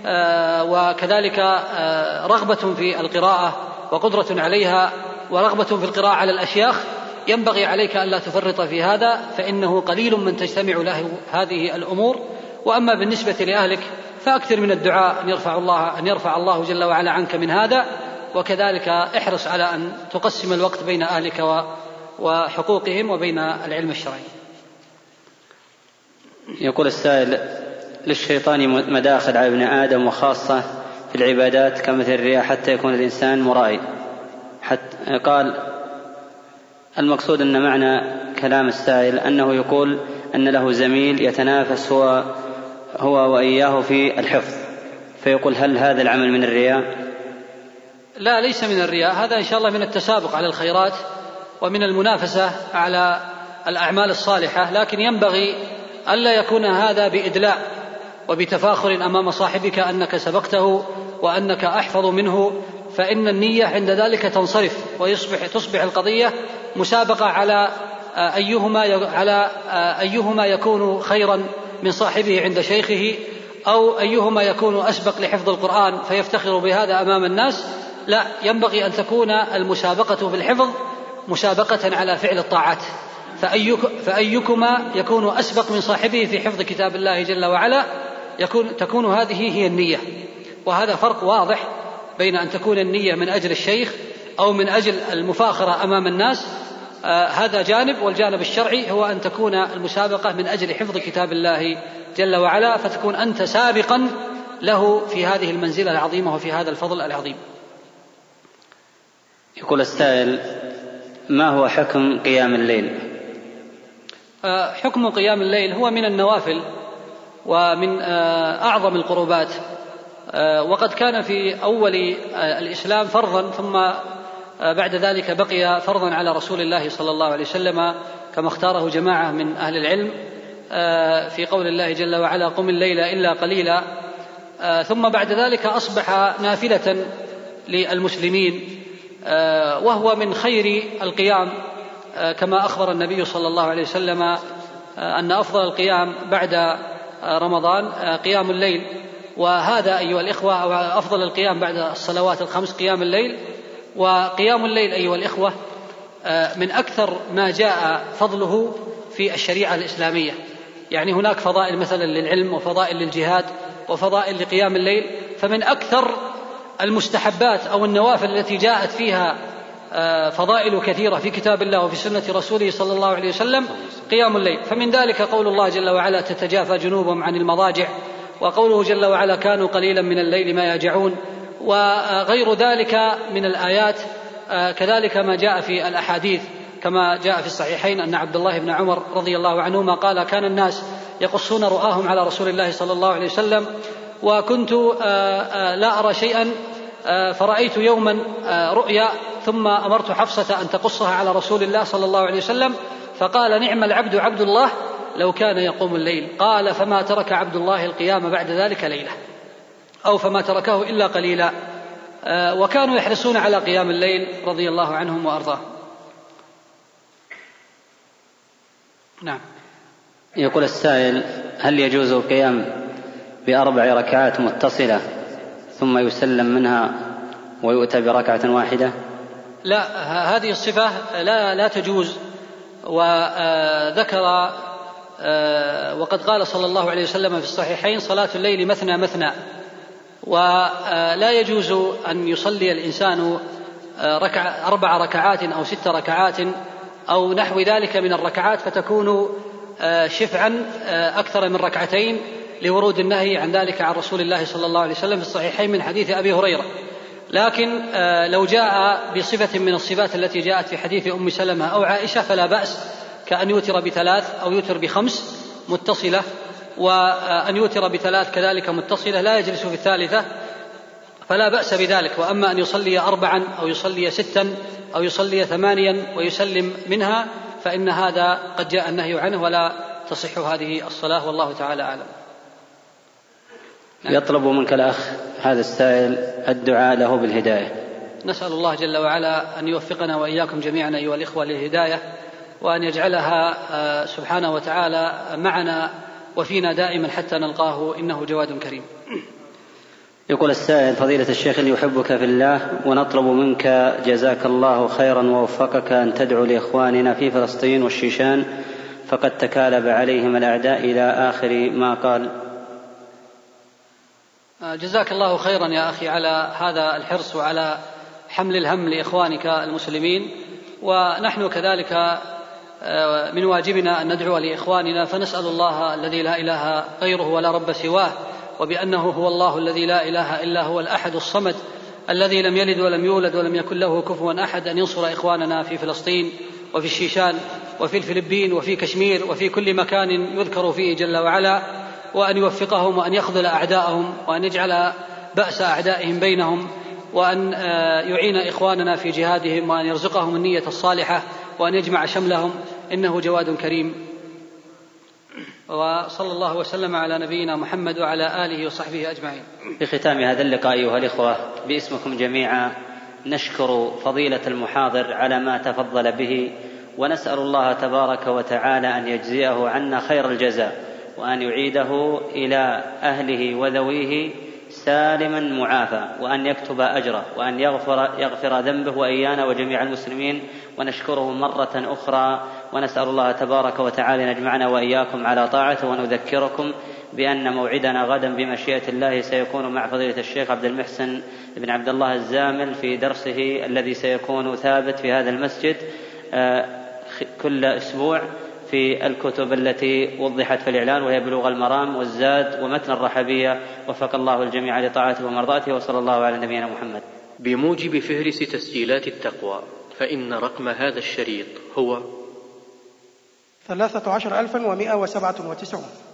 وكذلك رغبة في القراءة وقدرة عليها، ورغبة في القراءة على الأشياخ. ينبغي عليك ألا تفرط في هذا، فإنه قليل من تجتمع له هذه الأمور. وأما بالنسبة لأهلك فأكثر من الدعاء أن يرفع الله, أن يرفع الله جل وعلا عنك من هذا، وكذلك احرص على أن تقسم الوقت بين أهلك وحقوقهم وبين العلم الشرعي. يقول السائل: للشيطان مداخل على ابن آدم، وخاصة في العبادات كمثل الرياء، حتى يكون الإنسان مرائي. حتى قال المقصود أن معنى كلام السائل أنه يقول أن له زميل يتنافس هو, هو وإياه في الحفظ، فيقول: هل هذا العمل من الرياء؟ لا، ليس من الرياء، هذا إن شاء الله من التسابق على الخيرات ومن المنافسة على الأعمال الصالحة. لكن ينبغي ألا يكون هذا بإدلاء وبتفاخر أمام صاحبك أنك سبقته وأنك أحفظ منه، فإن النية عند ذلك تنصرف، ويصبح تصبح القضية مسابقة على أيهما على أيهما يكون خيرا من صاحبه عند شيخه، أو أيهما يكون أسبق لحفظ القرآن فيفتخر بهذا أمام الناس. لا، ينبغي أن تكون المسابقة في الحفظ مسابقة على فعل الطاعات، فأيك فأيكما يكون أسبق من صاحبه في حفظ كتاب الله جل وعلا يكون تكون هذه هي النية. وهذا فرق واضح بين أن تكون النية من أجل الشيخ أو من أجل المفاخرة أمام الناس، آه هذا جانب، والجانب الشرعي هو أن تكون المسابقة من أجل حفظ كتاب الله جل وعلا، فتكون أنت سابقا له في هذه المنزلة العظيمة وفي هذا الفضل العظيم. يقول السائل: ما هو حكم قيام الليل؟ آه حكم قيام الليل هو من النوافل ومن آه أعظم القربات، آه وقد كان في أول آه الإسلام فرضا، ثم آه بعد ذلك بقي فرضا على رسول الله صلى الله عليه وسلم كما اختاره جماعة من أهل العلم آه في قول الله جل وعلا: قم الليل إلا قليلا. آه ثم بعد ذلك أصبح نافلة للمسلمين، آه وهو من خير القيام، آه كما أخبر النبي صلى الله عليه وسلم آه أن أفضل القيام بعد آه رمضان آه قيام الليل. وهذا أيها الإخوة أفضل القيام بعد الصلوات الخمس قيام الليل. وقيام الليل أيها الإخوة آه من أكثر ما جاء فضله في الشريعة الإسلامية. يعني هناك فضائل مثلا للعلم، وفضائل للجهاد، وفضائل لقيام الليل، فمن أكثر المستحبات أو النوافل التي جاءت فيها فضائل كثيرة في كتاب الله وفي سنة رسوله صلى الله عليه وسلم قيام الليل. فمن ذلك قول الله جل وعلا: تتجافى جنوبهم عن المضاجع، وقوله جل وعلا: كانوا قليلا من الليل ما يهجعون، وغير ذلك من الآيات. كذلك ما جاء في الأحاديث كما جاء في الصحيحين أن عبد الله بن عمر رضي الله عنهما قال: كان الناس يقصون رؤاهم على رسول الله صلى الله عليه وسلم، وكنت لا أرى شيئا، فرأيت يوما رؤيا ثم أمرت حفصة أن تقصها على رسول الله صلى الله عليه وسلم، فقال: نعم العبد عبد الله لو كان يقوم الليل. قال: فما ترك عبد الله القيام بعد ذلك ليلة، أو فما تركه إلا قليلا. وكانوا يحرصون على قيام الليل رضي الله عنهم وأرضاهم. نعم. يقول السائل: هل يجوز القيام بأربع ركعات متصلة ثم يسلم منها ويؤتى بركعة واحدة؟ لا، هذه الصفة لا, لا تجوز. وذكر وقد قال صلى الله عليه وسلم في الصحيحين: صلاة الليل مثنى مثنى. ولا يجوز أن يصلي الإنسان ركع أربع ركعات أو ست ركعات أو نحو ذلك من الركعات فتكون شفعا أكثر من ركعتين، لورود النهي عن ذلك عن رسول الله صلى الله عليه وسلم في الصحيحين من حديث أبي هريرة. لكن لو جاء بصفة من الصفات التي جاءت في حديث أم سلمة أو عائشة فلا بأس، كأن يوتر بثلاث أو يوتر بخمس متصلة، وأن يوتر بثلاث كذلك متصلة لا يجلس في الثالثة، فلا بأس بذلك. وأما أن يصلي أربعا أو يصلي ستا أو يصلي ثمانيا ويسلم منها فإن هذا قد جاء النهي عنه ولا تصح هذه الصلاة، والله تعالى أعلم. يطلب منك الأخ هذا السائل الدعاء له بالهداية. نسأل الله جل وعلا أن يوفقنا وإياكم جميعا أيها الإخوة للهداية، وأن يجعلها سبحانه وتعالى معنا وفينا دائما حتى نلقاه، إنه جواد كريم. يقول السائل: فضيلة الشيخ، اللي يحبك في الله ونطلب منك جزاك الله خيرا ووفقك أن تدعو لإخواننا في فلسطين والشيشان، فقد تكالب عليهم الأعداء إلى آخر ما قال. جزاك الله خيرا يا أخي على هذا الحرص وعلى حمل الهم لإخوانك المسلمين، ونحن كذلك من واجبنا أن ندعو لإخواننا، فنسأل الله الذي لا إله غيره ولا رب سواه، وبأنه هو الله الذي لا إله إلا هو الأحد الصمد الذي لم يلد ولم يولد ولم يكن له كفوا أحد، أن ينصر إخواننا في فلسطين وفي الشيشان وفي الفلبين وفي كشمير وفي كل مكان يذكر فيه جل وعلا، وأن يوفقهم وأن يخذل أعداءهم، وأن يجعل بأس أعدائهم بينهم، وأن يعين إخواننا في جهادهم، وأن يرزقهم النية الصالحة، وأن يجمع شملهم، إنه جواد كريم. وصلى الله وسلم على نبينا محمد وعلى آله وصحبه أجمعين. في ختام هذا اللقاء أيها الإخوة باسمكم جميعا نشكر فضيلة المحاضر على ما تفضل به، ونسأل الله تبارك وتعالى أن يجزيه عنا خير الجزاء، وأن يعيده إلى أهله وذويه سالما معافى، وأن يكتب أجره، وأن يغفر, يغفر ذنبه وإيانا وجميع المسلمين، ونشكره مرة أخرى، ونسأل الله تبارك وتعالى نجمعنا وإياكم على طاعته. ونذكركم بأن موعدنا غدا بمشيئة الله سيكون مع فضيلة الشيخ عبد المحسن بن عبد الله الزامل في درسه الذي سيكون ثابت في هذا المسجد كل أسبوع في الكتب التي وضحت في الإعلان، وهي بلوغ المرام والزاد ومتن الرحبية. وفق الله الجميع لطاعته ومرضاته، وصلى الله على نبينا محمد. بموجب فهرس تسجيلات التقوى فإن رقم هذا الشريط هو ثلاثة عشر ألفا ومائة وسبعة وتسعون.